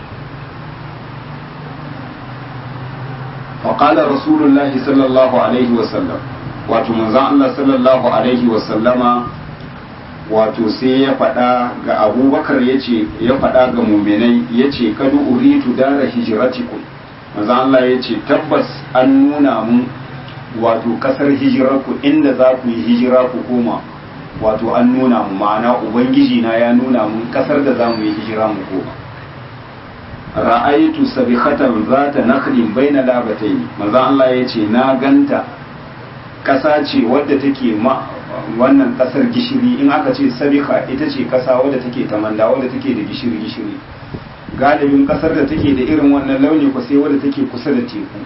faqala rasulullahi sallallahu alaihi wasallam, wato manzan Allah sallallahu alaihi wasallama wato sai ya faɗa ga abubakar yace ya faɗa ga muminai yace kadu uritu dara hijratikum, manzo Allah ya ce tabbas an nuna mun wato kasar hijirarku inda za ku yi hijira ku koma, wato an nuna mu, ma'ana ubangiji na ya nuna mun kasar da za mu yi hijira mu koma. ra'aitu sabikhatan zata nakhlin baina labatayn, manzo Allah ya ce na ganta kasa ce wadda take ma wannan kasar gishiri, in aka ce sabikha ita ce kasa wadda take tamanda wadda take da gishiri gishiri, galibin kasar da take da irin wannan launi ko sai wadda take kusa da teku.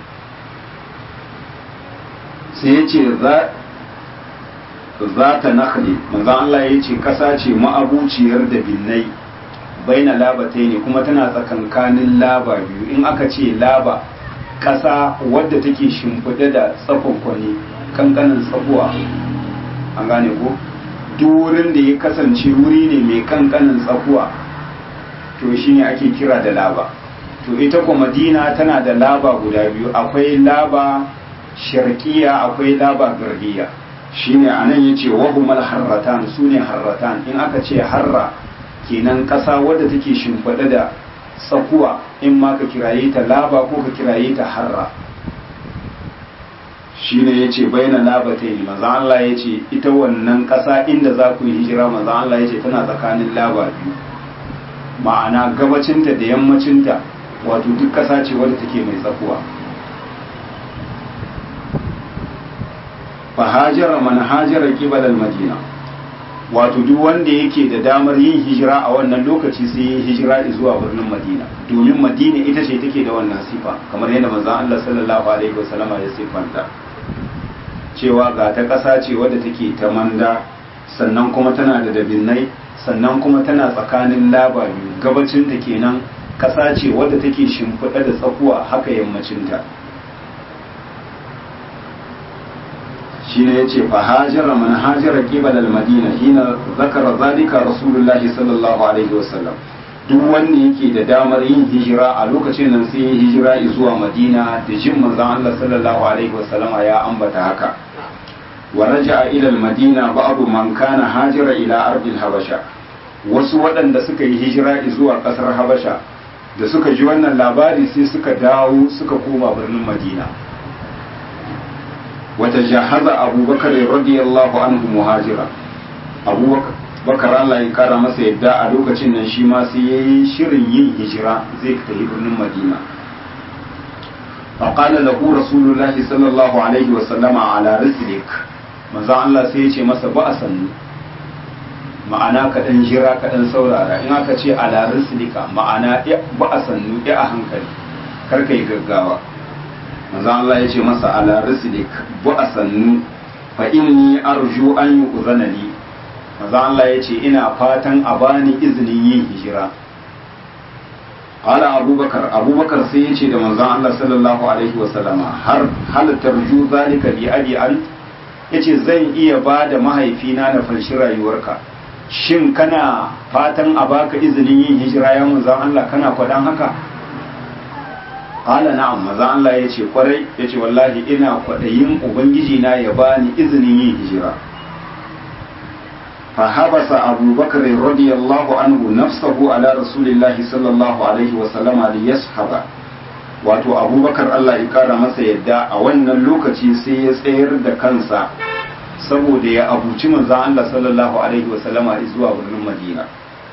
sai ya ce za ta nakhli, manzan Allah ya ce kasa ce ma'abuciyar da binnai baina labatai ne, kuma tana tsakankanin laba biyu. in aka ce laba kasa wadda take shimfiɗe da tsakonkwani kankanin tsakuwa, an gane ko duk wurin da ya kasance wuri ne mai kankanin tsakuwa to shi ne ake kira da laba. to ita kuma madina tana da laba guda biyu, akwai laba sharqiya akwai laba garbiya. shi ne a nan ya ce wahumal harratan, su ne harratan. in aka ce harra kenan ƙasa wadda take shimfiɗa da tsakuwa, in ma ka kiraye ta laba ko ka kiraye ta harra. shi ne ya ce baina labatai ne, maza Allah ya ce ita wannan ƙasa inda za ku yi hijira, maza Allah ya ce tana tsakanin laba biyu, ma'ana gabacinta da yammacinta wato duk ƙasa ce wadda take mai tsakuwa. fa hajara man hajara qibala al-madina, wato duk wanda yake da damar yin hijira a wannan lokaci sai ya hijira zuwa birnin Madina, domin Madina ita ce take da wannan sifa, kamar yadda manzon Allah sallallahu alaihi wasallama ya sifanta cewa ga ta ƙasa ce wadda take ta manda, sannan kuma tana da dabinnai, sannan kuma tana tsakanin laba biyu, gabacinta kenan ƙasa ce wadda take shimfiɗa da tsakuwa, haka yammacinta. shi ne ya ce fa hajara man hajara qibal al-madina hina zakara zalika rasulullahi sallallahu alaihi wasallam, duk wanda yake da damar yin hijira a lokacin nan sai ya hijira zuwa Madina, da jin manzon Allah sallallahu alaihi wasallama ya ambata haka. wa raja'a ila al-madina ba'du man kana hajira ila ardil habasha, wasu waɗanda suka yi hijira zuwa ƙasar habasha da suka ji wannan labari sai suka dawo suka koma birnin Madina. wata jahaza abubakar radiyallahu anhu muhajira, abubakar Allah ya kara masa yadda a lokacin nan shi ma sai yayi shirin yin hijira zai tafi birnin Madina. faqala lahu rasulullahi sallallahu alaihi wa sallama ala rislik, manzo Allah sai ya ce masa ba a sannu, ma'ana kaɗan jira kaɗan saurara. in aka ce ala rislika ma'ana ba a sannu, ya a hankali, kar ka yi gaggawa. manzo Allah ya ce masa ala rislik bu a sannu, fa inni arju an yu'zana li, manzo Allah ya ce ina fatan a bani izinin yin hijira. qala abubakar, abubakar sai ya ce da manzo Allah sallallahu alaihi wa sallama har hal tarju zalika bi abi an, yace zan iya ba da mahaifina na fanshi rayuwarka, shin kana fatan a baka izinin yin hijira ya manzo Allah, kana kwadan haka? Qala na'am, maza Allah ya ce kwarai, ya ce wallahi ina kwaɗayin Ubangiji na ya bani izinin yin hijira. Fa habasa Abu Bakar radiyallahu anhu nafsahu ala Rasulillahi sallallahu alaihi wa sallama li yashaba. Wato Abu Bakar Allah ya kara masa yadda a wannan lokaci sai ya tsayar da kansa saboda ya abuci manzo Allah sallallahu alaihi wa sallama zuwa birnin Madina.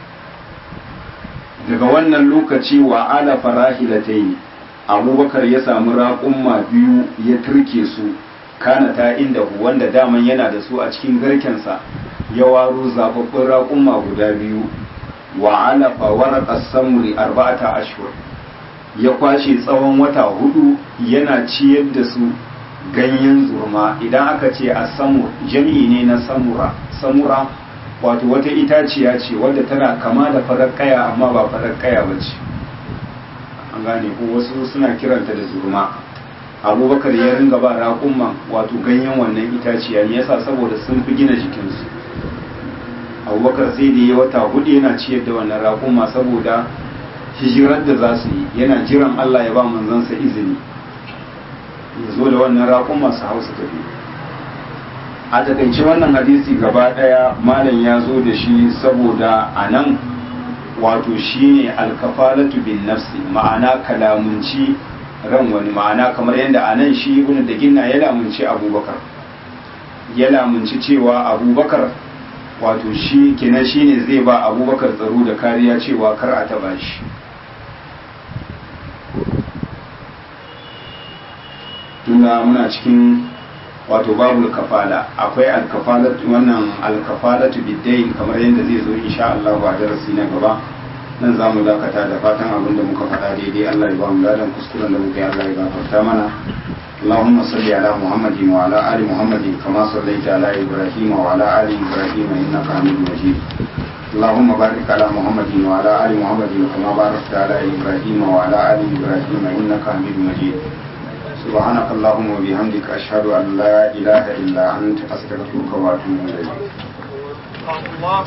Daga wannan lokaci wa ala farahilatayn, abubakar ya samu raƙumma biyu ya turke su kana ta inda wanda daman yana da su a cikin garkensa ya waro zababbin raƙumma guda biyu wa alafa warqa samri arba'ata ashhur ya kwashe tsawon wata hudu yana ciyar da su ganyen zurma. Idan aka ce a samur jami'i ne na samura. Samura wato wata itaciya ce wadda tana kama da farar kaya amma ba farar kaya ba ce, an gane ko wasu suna kiranta da zurma. Abubakar ya ringa ba raƙumman wato ganyen wannan itaciya, ne yasa saboda sun fi gina jikinsu. Abubakar sai da ya wata hudu yana ciyar da wannan raƙumma saboda hijirar da za su yi, yana jiran Allah ya ba manzansa izini ya zo da wannan raƙon masu hausa tafi. A takaice wannan hadisi gaba ɗaya malam ya zo da shi saboda a nan wato shi ne alkafalatu bin nafsi, ma'ana kalamunci ran wani, ma'ana kamar yadda a nan shi ibn da ginna ya lamunci abubakar ya lamunci cewa abubakar wato shi kenan shi ne zai ba abubakar tsaro da kariya cewa kar a taba shi. Tunda muna cikin wato babu kafala, akwai alkafalatu, wannan alkafalatu biddain kamar yadda zai zo insha Allah ba darasi na gaba. Nan za mu dakata da fatan abin da muka faɗa daidai Allah ya ba mu ladan, kuskuren da muka yi Allah ya gafarta mana. اللهم صل على محمد وعلى آل محمد كما صليت على إبراهيم وعلى آل إبراهيم إنك حميد مجيد. اللهم بارك على محمد وعلى آل محمد كما باركت على إبراهيم وعلى آل إبراهيم إنك حميد مجيد. سبحانك اللهم وبحمدك أشهد أن لا إله إلا أنت أستغفرك وأتوب إليك.